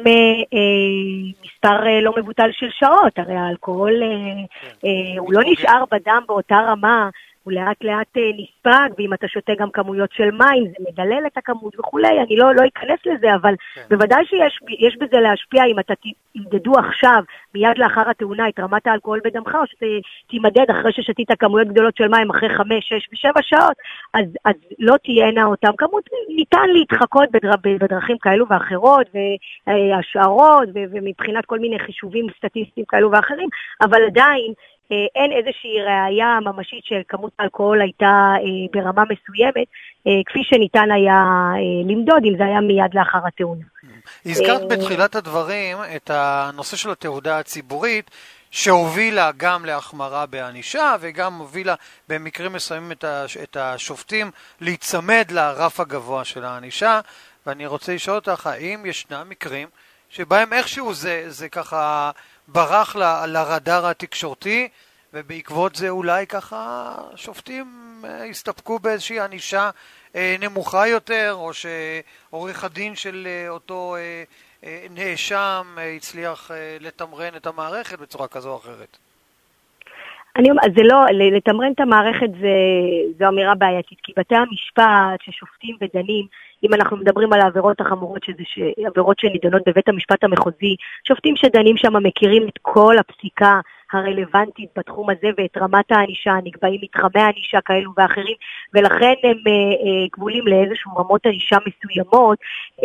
מספר לא מבוטל של שעות. הרי האלכוהול הוא לא נשאר בדם באותה רמה, הוא לאט לאט נספג, ואם אתה שותה גם כמויות של מים, זה מדלל את הכמות וכולי. אני לא, לא אכנס לזה, אבל כן. בוודאי שיש יש בזה להשפיע אם אתה תמדדו עכשיו, מיד לאחר התאונה, את רמת האלכוהול בדמך, או שתימדד אחרי ששתית כמויות גדולות של מים, אחרי חמש, שש ושבע שעות, אז, אז לא תהיינה אותם כמות. ניתן להתחקות בדר, בדרכים כאלו ואחרות, והשערות, ומבחינת כל מיני חישובים סטטיסטיים כאלו ואחרים, אבל עדיין, אין איזושהי ראייה ממשית של כמות האלכוהול הייתה ברמה מסוימת, כפי שניתן היה למדוד, אם זה היה מיד לאחר התאונה. הזכרת בתחילת הדברים את הנושא של התעודה הציבורית, שהובילה גם להחמרה בענישה, וגם הובילה במקרים מסוימים את השופטים להצמד לרף הגבוה של הענישה, ואני רוצה לשאול אותך, האם ישנם מקרים שבהם איכשהו זה, זה ככה ברח ל, לרדאר התקשורתי, ובעקבות זה אולי ככה שופטים הסתפקו באיזושהי ענישה נמוכה יותר, או שעורך הדין של אותו נאשם הצליח לתמרן את המערכת בצורה כזו או אחרת? אני אומר, זה לא, לתמרן את המערכת זה, זו אמירה בעייתית, כי בתי המשפט ששופטים ודנים, אם אנחנו מדברים על העבירות החמורות, שזה עבירות שנידונות בבית המשפט המחוזי, שופטים שדנים שם מכירים את כל הפסיקה הרלוונטית בתחום הזה, ואת רמת הענישה, נקבעים מתחמי הענישה כאלו ואחרים, ולכן הם אה, גבולים לאיזשהו רמות ענישה מסוימות.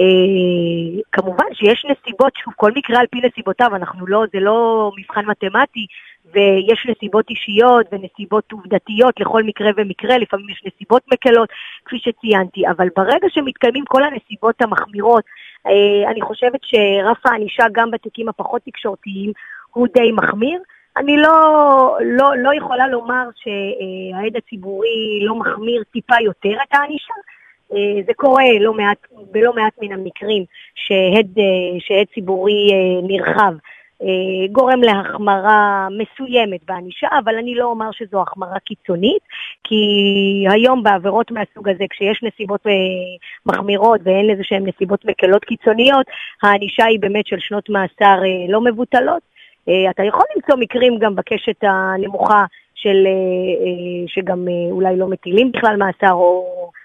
אה, כמובן שיש נסיבות, שוב, כל מקרה על פי נסיבותיו, אנחנו לא, זה לא מבחן מתמטי, ויש נסיבות אישיות ונסיבות עובדתיות לכל מקרה ומקרה, לפעמים יש נסיבות מקלות, כפי שציינתי, אבל ברגע שמתקיימים כל הנסיבות המחמירות, אני חושבת שרף הענישה גם בתיקים הפחות תקשורתיים הוא די מחמיר. אני לא, לא, לא יכולה לומר שהעד הציבורי לא מחמיר טיפה יותר את הענישה, זה קורה לא מעט, בלא מעט מן המקרים שהעד, שהעד ציבורי נרחב, גורם להחמרה מסוימת בענישה, אבל אני לא אומר שזו החמרה קיצונית, כי היום בעבירות מהסוג הזה, כשיש נסיבות מחמירות ואין איזה שהן נסיבות מקלות קיצוניות, הענישה היא באמת של שנות מאסר לא מבוטלות. אתה יכול למצוא מקרים גם בקשת הנמוכה של, שגם אולי לא מטילים בכלל מאסר או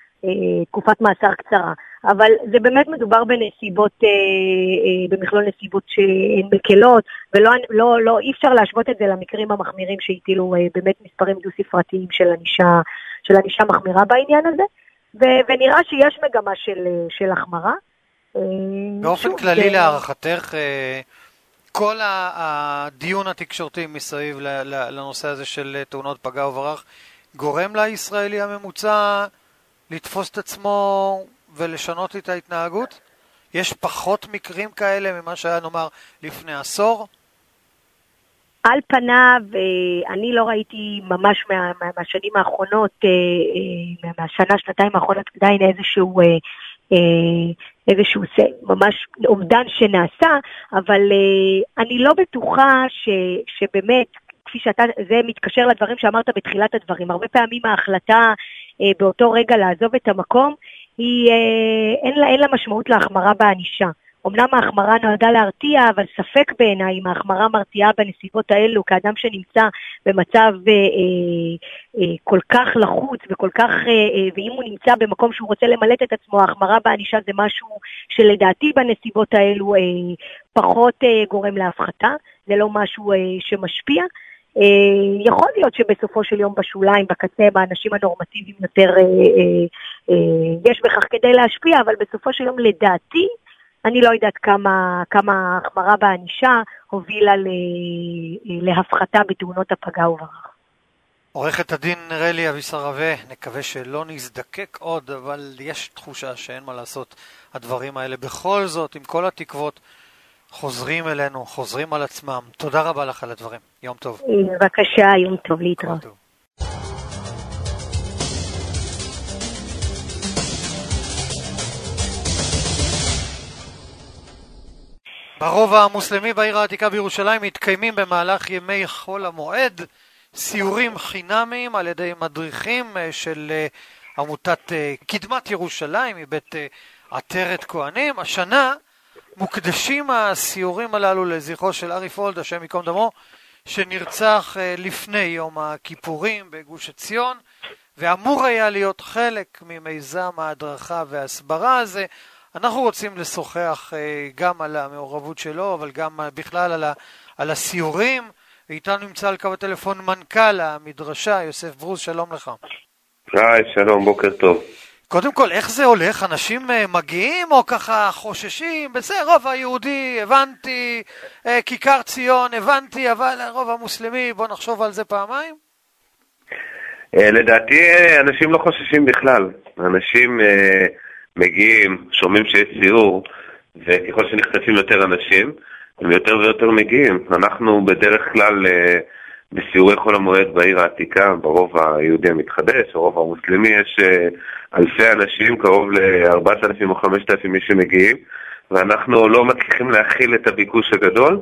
תקופת מאסר קצרה. אבל זה באמת מדובר בנסיבות, אה, אה, במכלול נסיבות שהן מקלות, ולא לא, לא, אי אפשר להשוות את זה למקרים המחמירים שהטילו אה, באמת מספרים דו-ספרתיים של ענישה, של ענישה מחמירה בעניין הזה, ו- ונראה שיש מגמה של, של החמרה. אה, באופן שוב, כללי זה... להערכתך, אה, כל הדיון התקשורתי מסביב לנושא הזה של תאונות פגע וברח, גורם לישראלי הממוצע לתפוס את עצמו ולשנות את ההתנהגות? יש פחות מקרים כאלה ממה שהיה נאמר לפני עשור? על פניו, אני לא ראיתי ממש מה, מה, מהשנים האחרונות, מהשנה, שנתיים האחרונות, עדיין איזשהו, איזשהו ממש אומדן שנעשה, אבל אני לא בטוחה ש, שבאמת, כפי שאתה, זה מתקשר לדברים שאמרת בתחילת הדברים, הרבה פעמים ההחלטה באותו רגע לעזוב את המקום, היא, אין לה, אין לה משמעות להחמרה בענישה. אמנם ההחמרה נועדה להרתיע, אבל ספק בעיניי אם ההחמרה מרתיעה בנסיבות האלו, כאדם שנמצא במצב אה, אה, כל כך לחוץ וכל כך, אה, ואם הוא נמצא במקום שהוא רוצה למלט את עצמו, ההחמרה בענישה זה משהו שלדעתי בנסיבות האלו אה, פחות אה, גורם להפחתה, זה לא משהו אה, שמשפיע. Uh, יכול להיות שבסופו של יום בשוליים, בקצה, באנשים הנורמטיביים יותר uh, uh, uh, יש בכך כדי להשפיע, אבל בסופו של יום לדעתי, אני לא יודעת כמה, כמה החמרה בענישה הובילה להפחתה בתאונות הפגע וברח. עורכת הדין רלי אבישר-רווה, נקווה שלא נזדקק עוד, אבל יש תחושה שאין מה לעשות. הדברים האלה בכל זאת, עם כל התקוות, חוזרים אלינו, חוזרים על עצמם. תודה רבה לך על הדברים. יום טוב. בבקשה, יום טוב, להתראות. ברובע המוסלמי בעיר העתיקה בירושלים מתקיימים במהלך ימי חול המועד סיורים חינמיים על ידי מדריכים של עמותת קדמת ירושלים מבית עטרת כהנים. השנה מוקדשים הסיורים הללו לזכרו של ארי פולד, השם ייקום דמו, שנרצח לפני יום הכיפורים בגוש עציון, ואמור היה להיות חלק ממיזם ההדרכה וההסברה הזה. אנחנו רוצים לשוחח גם על המעורבות שלו, אבל גם בכלל על, ה, על הסיורים, ואיתנו נמצא על קו הטלפון מנכ"ל המדרשה, יוסף ברוז, שלום לך. היי, שלום, בוקר טוב. קודם כל, איך זה הולך? אנשים מגיעים או ככה חוששים? בסדר, רוב היהודי, הבנתי, כיכר ציון, הבנתי, אבל הרוב המוסלמי, בוא נחשוב על זה פעמיים. לדעתי, אנשים לא חוששים בכלל. אנשים מגיעים, שומעים שיש סיור, וככל שנחשפים יותר אנשים, הם יותר ויותר מגיעים. אנחנו בדרך כלל בסיורי חול המועד בעיר העתיקה, ברוב היהודי המתחדש, ברוב המוסלמי, יש אלפי אנשים, קרוב ל-ארבעת אלפים או חמשת אלפים מי שמגיעים, ואנחנו לא מצליחים להכיל את הביקוש הגדול,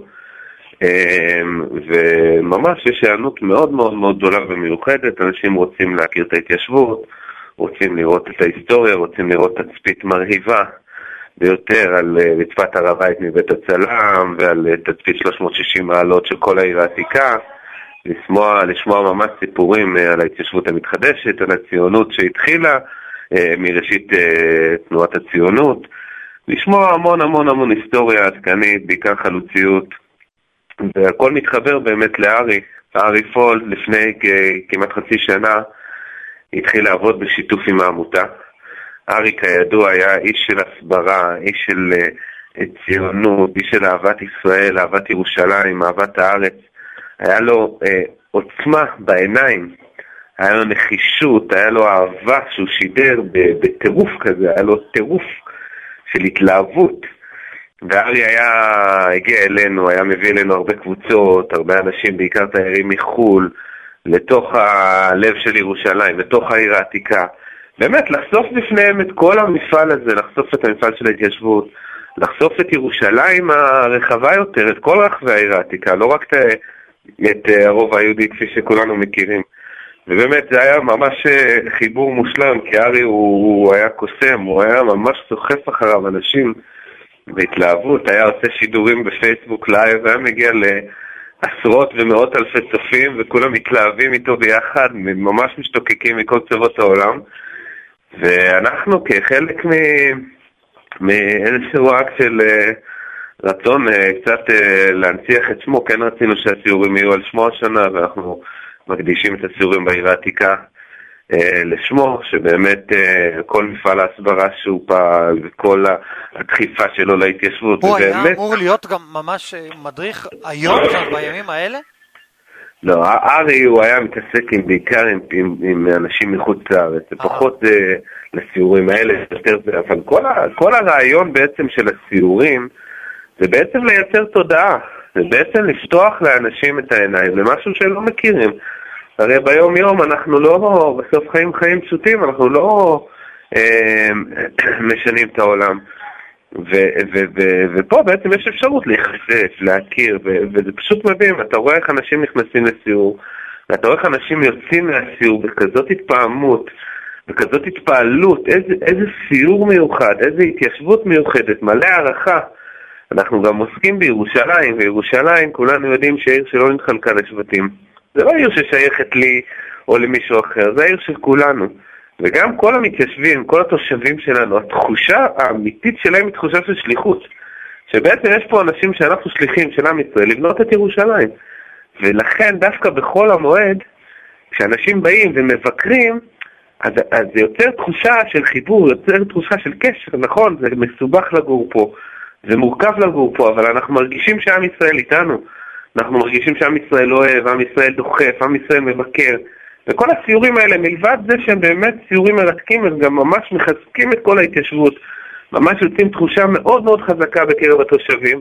וממש יש הענות מאוד מאוד מאוד גדולה ומיוחדת. אנשים רוצים להכיר את ההתיישבות, רוצים לראות את ההיסטוריה, רוצים לראות תצפית מרהיבה ביותר על רצפת הר הבית מבית הצלם, ועל תצפית שלוש מאות ושישים מעלות של כל העיר העתיקה, לשמוע, לשמוע ממש סיפורים על ההתיישבות המתחדשת, על הציונות שהתחילה מראשית תנועת הציונות, לשמוע המון המון המון היסטוריה עדכנית, בעיקר חלוציות, והכל מתחבר באמת לארי. ארי פולד לפני כמעט חצי שנה התחיל לעבוד בשיתוף עם העמותה. ארי כידוע היה איש של הסברה, איש של ציונות, איש של אהבת ישראל, אהבת ירושלים, אהבת הארץ. היה לו אה, עוצמה בעיניים, היה לו נחישות, היה לו אהבה שהוא שידר בטירוף כזה, היה לו טירוף של התלהבות. וארי היה, הגיע אלינו, היה מביא אלינו הרבה קבוצות, הרבה אנשים, בעיקר תיירים מחול, לתוך הלב של ירושלים, לתוך העיר העתיקה. באמת, לחשוף בפניהם את כל המפעל הזה, לחשוף את המפעל של ההתיישבות, לחשוף את ירושלים הרחבה יותר, את כל רחבי העיר העתיקה, לא רק את, את הרוב היהודי כפי שכולנו מכירים. ובאמת זה היה ממש חיבור מושלם, כי ארי הוא, הוא היה קוסם, הוא היה ממש סוחף אחריו אנשים בהתלהבות, היה עושה שידורים בפייסבוק לייב, היה מגיע לעשרות ומאות אלפי צופים, וכולם מתלהבים איתו ביחד, ממש משתוקקים מכל צוות העולם. ואנחנו כחלק מ... מאיזשהו אקט של רצון קצת להנציח את שמו, כן רצינו שהסיורים יהיו על שמו השנה, ואנחנו מקדישים את הסיורים בעיר העתיקה לשמו, שבאמת כל מפעל ההסברה שהוא פעל וכל הדחיפה שלו להתיישבות. הוא היה אמור להיות גם ממש מדריך היום, בימים האלה? לא, ארי הוא היה מתעסק עם, בעיקר עם, עם, עם אנשים מחוץ לארץ, פחות uh, לסיורים האלה, יותר זה, אבל כל, ה, כל הרעיון בעצם של הסיורים, זה בעצם לייצר תודעה, זה בעצם לפתוח לאנשים את העיניים, למשהו שהם לא מכירים. הרי ביום יום אנחנו לא, בסוף חיים חיים פשוטים, אנחנו לא אה, משנים את העולם. ו- ו- ו- ופה בעצם יש אפשרות להיחשף, להכיר, ו- וזה פשוט מדהים. אתה רואה איך אנשים נכנסים לסיור, ואתה רואה איך אנשים יוצאים מהסיור בכזאת התפעמות, בכזאת התפעלות, איזה, איזה סיור מיוחד, איזה התיישבות מיוחדת, מלא הערכה. אנחנו גם עוסקים בירושלים, וירושלים כולנו יודעים שהעיר שלא נתחלקה לשבטים. זה לא עיר ששייכת לי או למישהו אחר, זה העיר של כולנו. וגם כל המתיישבים, כל התושבים שלנו, התחושה האמיתית שלהם היא תחושה של שליחות. שבעצם יש פה אנשים שאנחנו שליחים של עם ישראל לבנות את ירושלים. ולכן דווקא בחול המועד, כשאנשים באים ומבקרים, אז, אז זה יוצר תחושה של חיבור, יוצר תחושה של קשר, נכון? זה מסובך לגור פה, זה מורכב לגור פה, אבל אנחנו מרגישים שעם ישראל איתנו. אנחנו מרגישים שעם ישראל אוהב, עם ישראל דוחף, עם ישראל מבקר. וכל הסיורים האלה, מלבד זה שהם באמת סיורים מרתקים, הם גם ממש מחזקים את כל ההתיישבות, ממש יוצאים תחושה מאוד מאוד חזקה בקרב התושבים,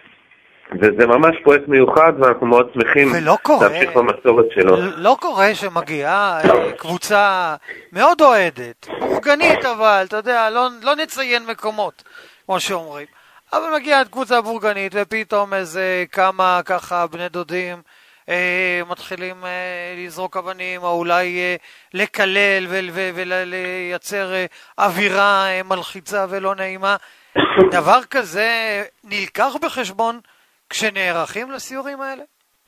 וזה ממש פרויקט מיוחד, ואנחנו מאוד שמחים להמשיך במסורת שלו. לא קורה שמגיעה קבוצה מאוד אוהדת, בורגנית אבל, אתה יודע, לא, לא נציין מקומות, כמו שאומרים, אבל מגיעה קבוצה בורגנית, ופתאום איזה כמה ככה בני דודים, מתחילים לזרוק אבנים או אולי לקלל ולייצר אווירה מלחיצה ולא נעימה. דבר כזה נלקח בחשבון כשנערכים לסיורים האלה?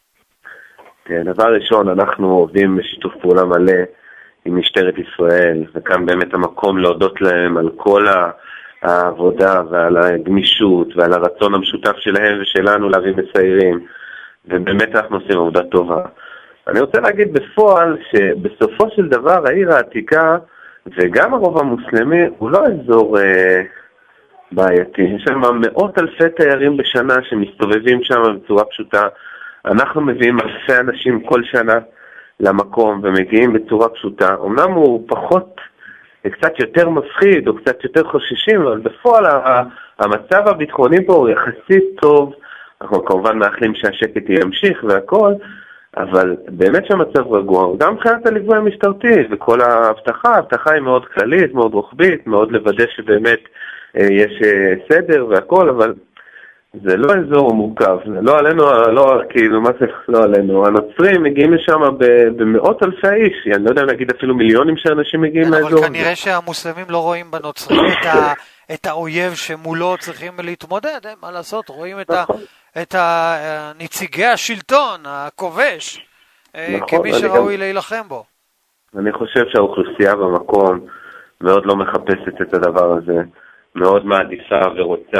כן, דבר ראשון, אנחנו עובדים בשיתוף פעולה מלא עם משטרת ישראל, וכאן באמת המקום להודות להם על כל העבודה ועל הגמישות ועל הרצון המשותף שלהם ושלנו להביא מסיירים, ובאמת אנחנו עושים עבודה טובה. אני רוצה להגיד בפועל שבסופו של דבר העיר העתיקה וגם הרוב המוסלמי הוא לא אזור אה, בעייתי. יש שם מאות אלפי תיירים בשנה שמסתובבים שם בצורה פשוטה. אנחנו מביאים אלפי אנשים כל שנה למקום ומגיעים בצורה פשוטה. אמנם הוא פחות, קצת יותר מפחיד או קצת יותר חוששים, אבל בפועל המצב הביטחוני פה הוא יחסית טוב. אנחנו כמובן מאחלים שהשקט ימשיך והכל, אבל באמת שהמצב רגוע. גם מבחינת הליווי המשטרתי וכל ההבטחה, ההבטחה היא מאוד כללית, מאוד רוחבית, מאוד לוודא שבאמת אה, יש אה, סדר והכל, אבל זה לא אזור מורכב. לא עלינו, לא, כאילו, מה זה, לא עלינו. הנוצרים מגיעים לשם במאות אלפי איש. אני לא יודע להגיד אפילו מיליונים שאנשים מגיעים לאזור. אבל כנראה שהמוסלמים לא רואים בנוצרים את, ה, את האויב שמולו צריכים להתמודד. מה לעשות? רואים את, ה, את נציגי השלטון, הכובש, כמי שראוי להילחם בו. אני חושב שהאוכלוסייה במקום מאוד לא מחפשת את הדבר הזה. מאוד מעדיפה ורוצה.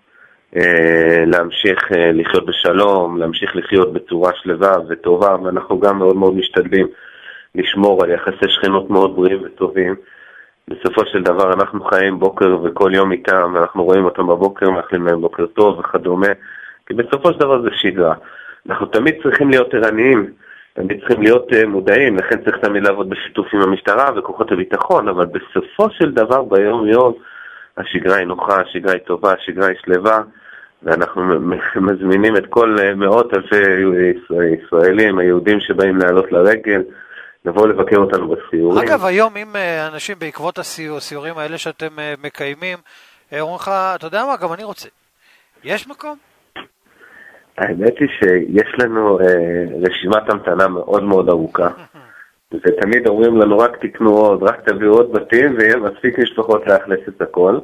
להמשיך לחיות בשלום, להמשיך לחיות בצורה שלווה וטובה, ואנחנו גם מאוד מאוד משתדלים לשמור על יחסי שכנות מאוד בריאים וטובים. בסופו של דבר אנחנו חיים בוקר וכל יום איתם, ואנחנו רואים אותם בבוקר, מאחלים להם בוקר טוב וכדומה, כי בסופו של דבר זה שגרה. אנחנו תמיד צריכים להיות ערניים, תמיד צריכים להיות מודעים, לכן צריך תמיד לעבוד בשיתוף עם המשטרה וכוחות הביטחון, אבל בסופו של דבר ביום יום השגרה היא נוחה, השגרה היא טובה, השגרה היא שלווה, ואנחנו מזמינים את כל מאות אלפי ישראלים, היהודים שבאים לעלות לרגל, לבוא לבקר אותנו בסיורים. אגב, היום אם אנשים בעקבות הסיורים האלה שאתם מקיימים, אומרים לך, אתה יודע מה, גם אני רוצה. יש מקום? האמת היא שיש לנו רשימת המתנה מאוד מאוד ארוכה, ותמיד אומרים לנו, רק תקנו עוד, רק תביאו עוד בתים, ויהיה מספיק משפחות לאכלס את הכל.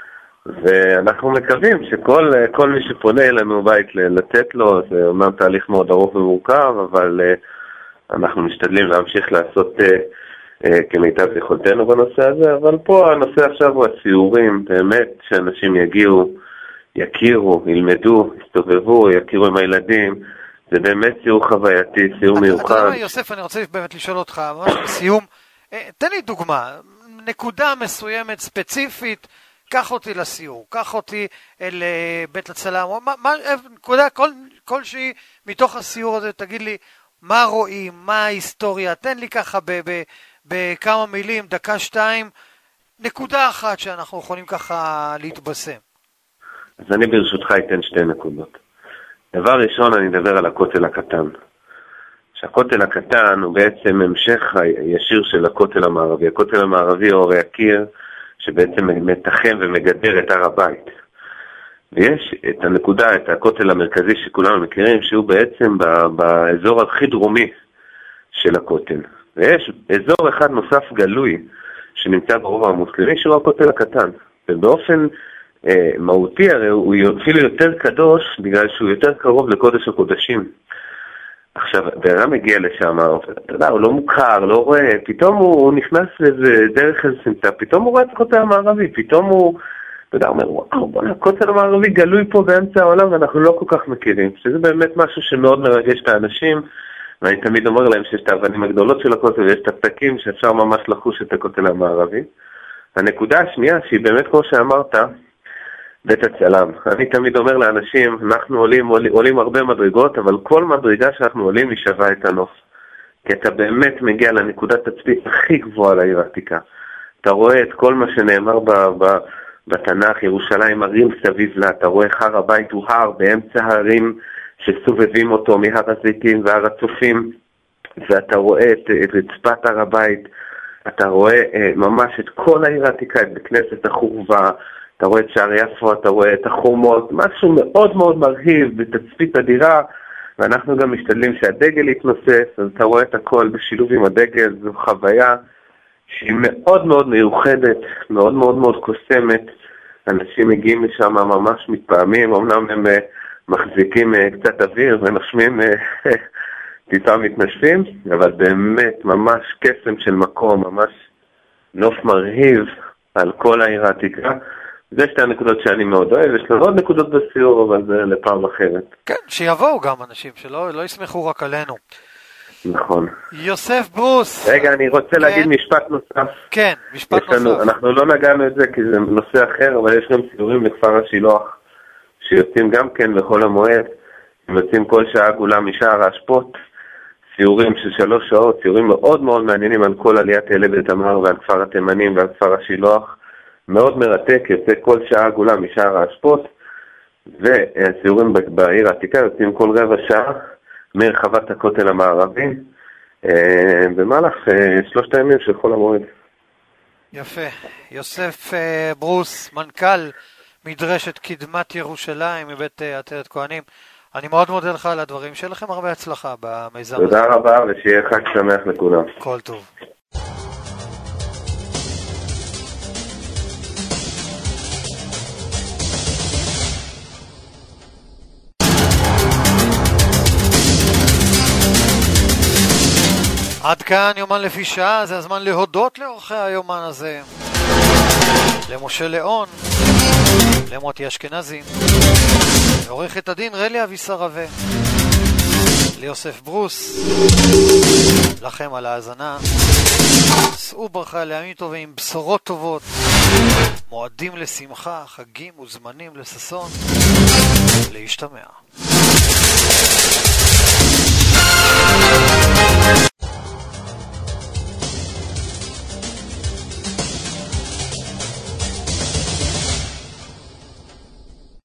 ואנחנו מקווים שכל כל מי שפונה אלינו בית לתת לו, זה אומנם תהליך מאוד ארוך ומורכב, אבל uh, אנחנו משתדלים להמשיך לעשות uh, uh, כמיטב יכולתנו בנושא הזה, אבל פה הנושא עכשיו הוא הסיורים, באמת שאנשים יגיעו, יכירו, ילמדו, יסתובבו, יכירו עם הילדים, זה באמת סיור חווייתי, סיור מיוחד. אתה יודע, יוסף, אני רוצה באמת לשאול אותך, ממש בסיום, תן לי דוגמה, נקודה מסוימת, ספציפית, קח אותי לסיור, קח אותי אל בית הצלם, מה, מה, נקודה כל, כלשהי מתוך הסיור הזה, תגיד לי מה רואים, מה ההיסטוריה, תן לי ככה ב, ב, בכמה מילים, דקה שתיים, נקודה אחת שאנחנו יכולים ככה להתבשם. אז אני ברשותך אתן שתי נקודות. דבר ראשון, אני אדבר על הכותל הקטן. שהכותל הקטן הוא בעצם המשך הישיר של הכותל המערבי. הכותל המערבי הוא הרי הקיר שבעצם מתחם ומגדר את הר הבית. ויש את הנקודה, את הכותל המרכזי שכולנו מכירים, שהוא בעצם באזור הכי דרומי של הכותל. ויש אזור אחד נוסף גלוי שנמצא ברובע המוסלמי, שהוא הכותל הקטן. ובאופן אה, מהותי הרי הוא אפילו יותר קדוש בגלל שהוא יותר קרוב לקודש הקודשים. עכשיו, בערם מגיע לשם, אתה יודע, הוא לא מוכר, לא רואה, פתאום הוא, הוא נכנס לאיזה דרך איזה סמטה, פתאום הוא רואה את הכותל המערבי, פתאום הוא, אתה יודע, אומר, וואו, בוא, הכותל המערבי גלוי פה באמצע העולם ואנחנו לא כל כך מכירים, שזה באמת משהו שמאוד מרגש את האנשים, ואני תמיד אומר להם שיש את האבנים הגדולות של הכותל ויש את הפתקים שאפשר ממש לחוש את הכותל המערבי. הנקודה השנייה, שהיא באמת כמו שאמרת, בית הצלם. אני תמיד אומר לאנשים, אנחנו עולים, עולים, עולים הרבה מדרגות, אבל כל מדרגה שאנחנו עולים היא שווה את הנוף. כי אתה באמת מגיע לנקודת תצפית הכי גבוהה לעיר העתיקה. אתה רואה את כל מה שנאמר ב, ב, בתנ"ך, ירושלים הרים סביב לה, אתה רואה הר הבית הוא הר באמצע ההרים שסובבים אותו מהר הזיתים והר הצופים, ואתה רואה את, את רצפת הר הבית, אתה רואה אה, ממש את כל העיר העתיקה, את בכנסת החורבה, אתה רואה את שער יפו, אתה רואה את החומות, משהו מאוד מאוד מרהיב בתצפית אדירה, ואנחנו גם משתדלים שהדגל יתנוסס, אז אתה רואה את הכל בשילוב עם הדגל, זו חוויה שהיא מאוד מאוד מיוחדת, מאוד מאוד מאוד קוסמת, אנשים מגיעים לשם ממש מתפעמים, אמנם הם מחזיקים קצת אוויר ונושמים טיפה מתנשפים, אבל באמת ממש קסם של מקום, ממש נוף מרהיב על כל העיר העתיקה. זה שתי הנקודות שאני מאוד אוהב, יש לנו עוד נקודות בסיור, אבל זה לפעם אחרת. כן, שיבואו גם אנשים, שלא לא יסמכו רק עלינו. נכון. יוסף ברוס. רגע, אני רוצה כן. להגיד משפט נוסף. כן, משפט לנו, נוסף. אנחנו לא נגענו את זה כי זה נושא אחר, אבל יש גם סיורים לכפר השילוח, שיוצאים גם כן לכל המועד, הם יוצאים כל שעה גולה משער האשפות, סיורים של שלוש שעות, סיורים מאוד מאוד מעניינים על כל עליית אלה בתמר ועל כפר התימנים ועל כפר השילוח, מאוד מרתק, יוצא כל שעה גולה משער האשפות, והסיורים בעיר העתיקה יוצאים כל רבע שעה מרחבת הכותל המערבי, במהלך שלושת הימים של כל המועד. יפה. יוסף ברוס, מנכ"ל מדרשת קדמת ירושלים מבית עטרת כהנים. אני מאוד מודה לך על הדברים שלכם, הרבה הצלחה במיזם הזה. תודה רבה ושיהיה חג שמח לכולם. כל טוב. עד כאן יומן לפי שעה, זה הזמן להודות לאורחי היומן הזה. למשה ליאון, למוטי אשכנזי, לעורכת הדין רלי אבישר רווה, ליוסף ברוס, לכם על ההאזנה. שאו ברכה לימים טובים, בשורות טובות, מועדים לשמחה, חגים וזמנים לששון. להשתמע.